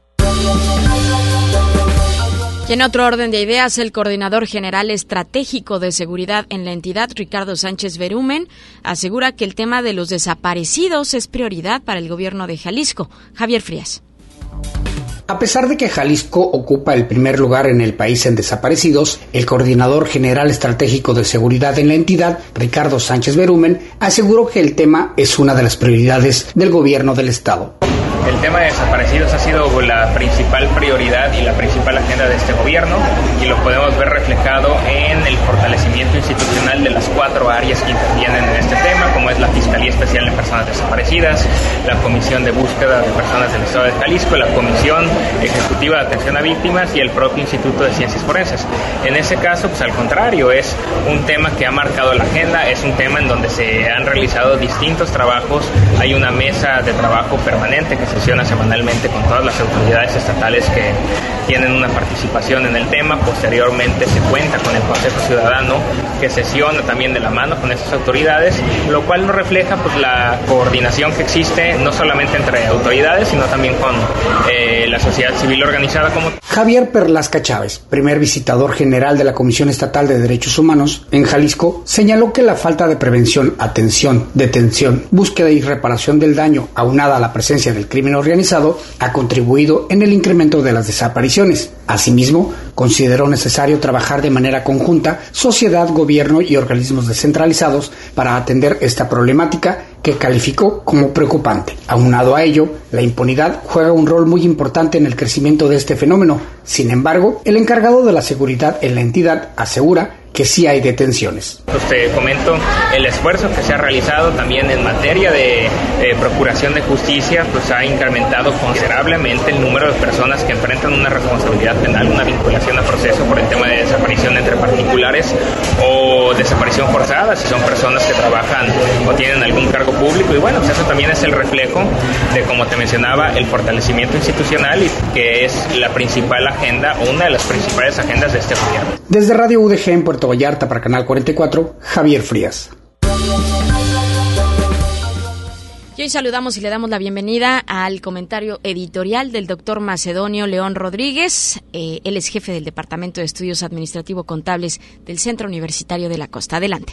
Y en otro orden de ideas, el coordinador general estratégico de seguridad en la entidad, Ricardo Sánchez Berumen, asegura que el tema de los desaparecidos es prioridad para el gobierno de Jalisco. Javier Frías. A pesar de que Jalisco ocupa el primer lugar en el país en desaparecidos, el coordinador general estratégico de seguridad en la entidad, Ricardo Sánchez Berumen, aseguró que el tema es una de las prioridades del gobierno del estado. El tema de desaparecidos ha sido la principal prioridad y la principal agenda de este gobierno, y lo podemos ver reflejado en el fortalecimiento institucional de las cuatro áreas que intervienen en este tema, como es la Fiscalía Especial de Personas Desaparecidas, la Comisión de Búsqueda de Personas del Estado de Jalisco, la Comisión Ejecutiva de Atención a Víctimas y el propio Instituto de Ciencias Forenses. En ese caso, pues al contrario, es un tema que ha marcado la agenda, es un tema en donde se han realizado distintos trabajos, hay una mesa de trabajo permanente que sesiona semanalmente con todas las autoridades estatales que tienen una participación en el tema. Posteriormente se cuenta con el Consejo Ciudadano, que sesiona también de la mano con estas autoridades, lo cual nos refleja pues la coordinación que existe no solamente entre autoridades, sino también con eh, la sociedad civil organizada como... Javier Perlasca Chávez, primer visitador general de la Comisión Estatal de Derechos Humanos en Jalisco, señaló que la falta de prevención, atención, detención, búsqueda y reparación del daño, aunada a la presencia del crimen crimen organizado ha contribuido en el incremento de las desapariciones. Asimismo, consideró necesario trabajar de manera conjunta sociedad, gobierno y organismos descentralizados para atender esta problemática que calificó como preocupante. Aunado a ello, la impunidad juega un rol muy importante en el crecimiento de este fenómeno. Sin embargo, el encargado de la seguridad en la entidad asegura que sí hay detenciones. Pues te comento el esfuerzo que se ha realizado también en materia de eh, procuración de justicia, pues ha incrementado considerablemente el número de personas que enfrentan una responsabilidad penal, una vinculación a proceso por el tema de desaparición entre particulares o desaparición forzada, si son personas que trabajan o tienen algún cargo público. Y bueno, pues eso también es el reflejo de, como te mencionaba, el fortalecimiento institucional, y que es la principal agenda o una de las principales agendas de este gobierno. Desde Radio U D G en Puerto Vallarta para Canal cuarenta y cuatro, Javier Frías. Y hoy saludamos y le damos la bienvenida al comentario editorial del doctor Macedonio León Rodríguez. Eh, él es jefe del Departamento de Estudios Administrativo-Contables del Centro Universitario de la Costa. Adelante.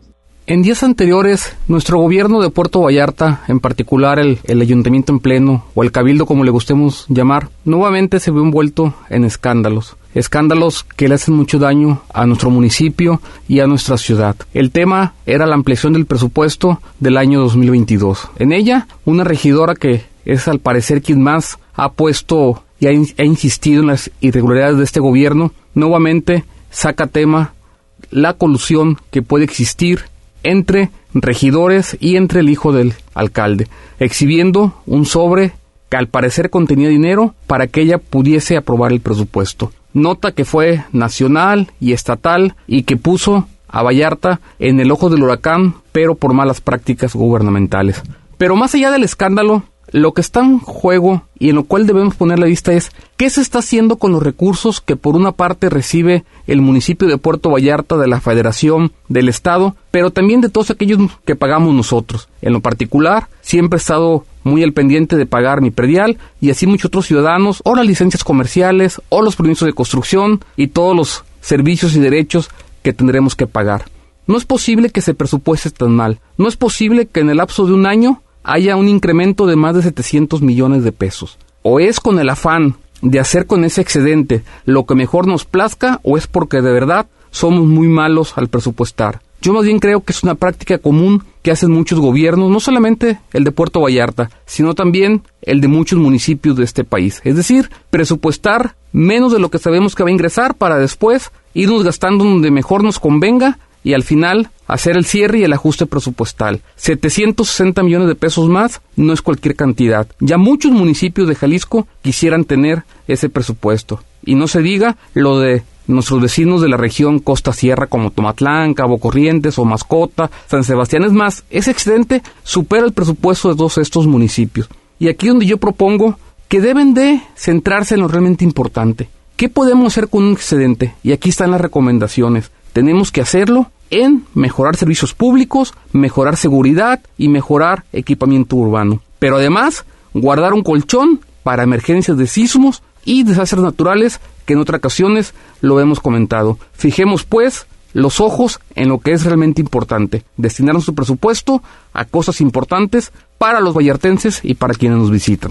En días anteriores, nuestro gobierno de Puerto Vallarta, en particular el, el ayuntamiento en pleno, o el cabildo como le gustemos llamar, nuevamente se vio envuelto en escándalos. Escándalos que le hacen mucho daño a nuestro municipio y a nuestra ciudad. El tema era la ampliación del presupuesto del año dos mil veintidós. En ella, una regidora que es al parecer quien más ha puesto y ha, ha insistido en las irregularidades de este gobierno, nuevamente saca tema la colusión que puede existir entre regidores y entre el hijo del alcalde, exhibiendo un sobre que al parecer contenía dinero para que ella pudiese aprobar el presupuesto. Nota que fue nacional y estatal y que puso a Vallarta en el ojo del huracán, pero por malas prácticas gubernamentales. Pero más allá del escándalo, lo que está en juego y en lo cual debemos poner la vista es qué se está haciendo con los recursos que por una parte recibe el municipio de Puerto Vallarta de la Federación, del Estado, pero también de todos aquellos que pagamos nosotros. En lo particular, siempre he estado muy al pendiente de pagar mi predial y así muchos otros ciudadanos, o las licencias comerciales, o los permisos de construcción y todos los servicios y derechos que tendremos que pagar. No es posible que se presupueste tan mal. No es posible que en el lapso de un año haya un incremento de más de setecientos millones de pesos. O es con el afán de hacer con ese excedente lo que mejor nos plazca, o es porque de verdad somos muy malos al presupuestar. Yo más bien creo que es una práctica común que hacen muchos gobiernos, no solamente el de Puerto Vallarta, sino también el de muchos municipios de este país. Es decir, presupuestar menos de lo que sabemos que va a ingresar para después irnos gastando donde mejor nos convenga y al final hacer el cierre y el ajuste presupuestal. setecientos sesenta millones de pesos más no es cualquier cantidad. Ya muchos municipios de Jalisco quisieran tener ese presupuesto. Y no se diga lo de nuestros vecinos de la región Costa Sierra como Tomatlán, Cabo Corrientes o Mascota, San Sebastián. Es más, ese excedente supera el presupuesto de todos estos municipios. Y aquí donde yo propongo que deben de centrarse en lo realmente importante. ¿Qué podemos hacer con un excedente? Y aquí están las recomendaciones. Tenemos que hacerlo en mejorar servicios públicos, mejorar seguridad y mejorar equipamiento urbano. Pero además, guardar un colchón para emergencias de sismos y desastres naturales que en otras ocasiones lo hemos comentado. Fijemos pues los ojos en lo que es realmente importante, destinar nuestro presupuesto a cosas importantes para los vallartenses y para quienes nos visitan.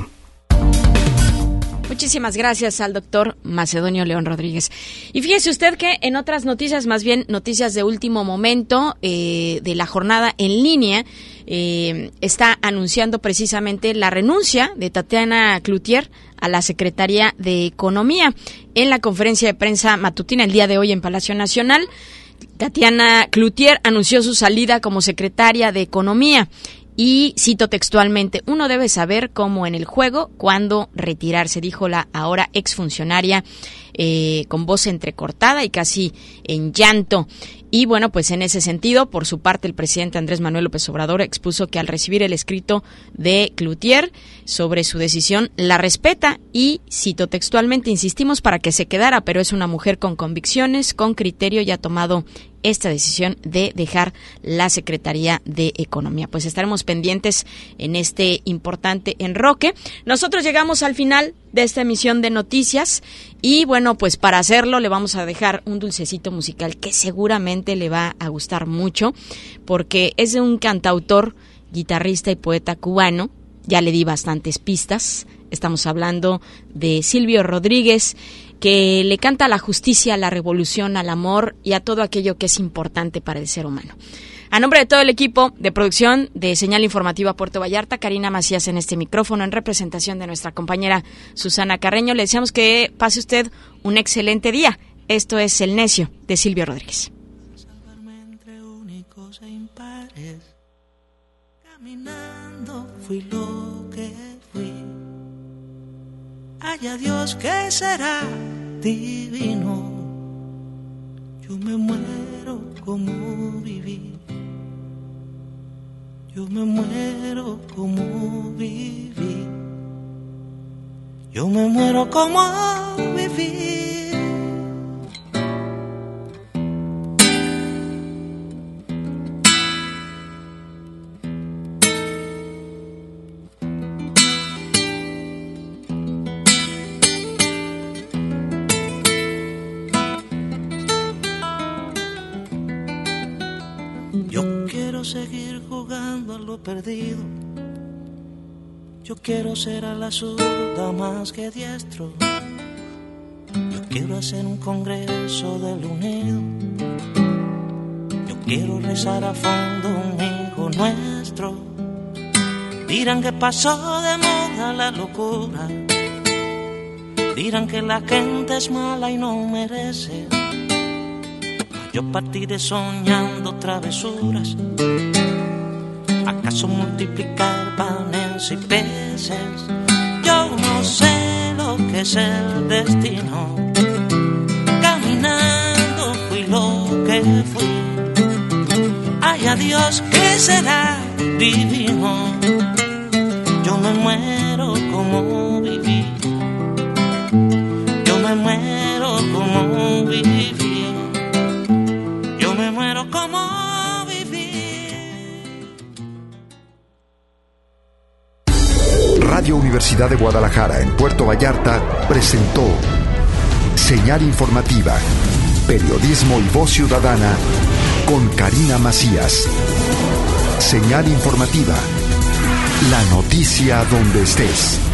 Muchísimas gracias al doctor Macedonio León Rodríguez. Y fíjese usted que en otras noticias, más bien noticias de último momento, eh, de la jornada en línea, eh, está anunciando precisamente la renuncia de Tatiana Cloutier a la Secretaría de Economía. En la conferencia de prensa matutina el día de hoy en Palacio Nacional, Tatiana Cloutier anunció su salida como secretaria de Economía. Y cito textualmente: uno debe saber cómo en el juego cuándo retirarse, dijo la ahora exfuncionaria eh, con voz entrecortada y casi en llanto. Y bueno, pues en ese sentido, por su parte, el presidente Andrés Manuel López Obrador expuso que al recibir el escrito de Cloutier sobre su decisión, la respeta y, cito textualmente, insistimos para que se quedara, pero es una mujer con convicciones, con criterio y ha tomado esta decisión de dejar la Secretaría de Economía. Pues estaremos pendientes en este importante enroque. Nosotros llegamos al final de esta emisión de noticias y bueno, pues para hacerlo le vamos a dejar un dulcecito musical que seguramente le va a gustar mucho porque es de un cantautor, guitarrista y poeta cubano ya le di bastantes pistas. Estamos hablando de Silvio Rodríguez, que le canta a la justicia, a la revolución, al amor y a todo aquello que es importante para el ser humano. A nombre de todo el equipo de producción de Señal Informativa Puerto Vallarta, Karina Macías en este micrófono, en representación de nuestra compañera Susana Carreño, le deseamos que pase usted un excelente día. Esto es El Necio, de Silvio Rodríguez. Caminando fui lo que fui. Haya Dios que será divino. Yo me muero como viví. Yo me muero como viví. Yo me muero como viví. Seguir jugando a lo perdido. Yo quiero ser a la zurda más que diestro. Yo quiero hacer un congreso del unido. Yo quiero rezar a fondo un hijo nuestro. Dirán que pasó de moda la locura. Dirán que la gente es mala y no merece. Yo partiré soñando travesuras. ¿Acaso multiplicar panes y peces? Yo no sé lo que es el destino. Caminando fui lo que fui. Ay, a Dios que será divino. Yo me muero como viví. Yo me muero como viví. Yo me muero como viví. Radio Universidad de Guadalajara en Puerto Vallarta presentó Señal Informativa, periodismo y voz ciudadana con Karina Macías. Señal Informativa, la noticia donde estés.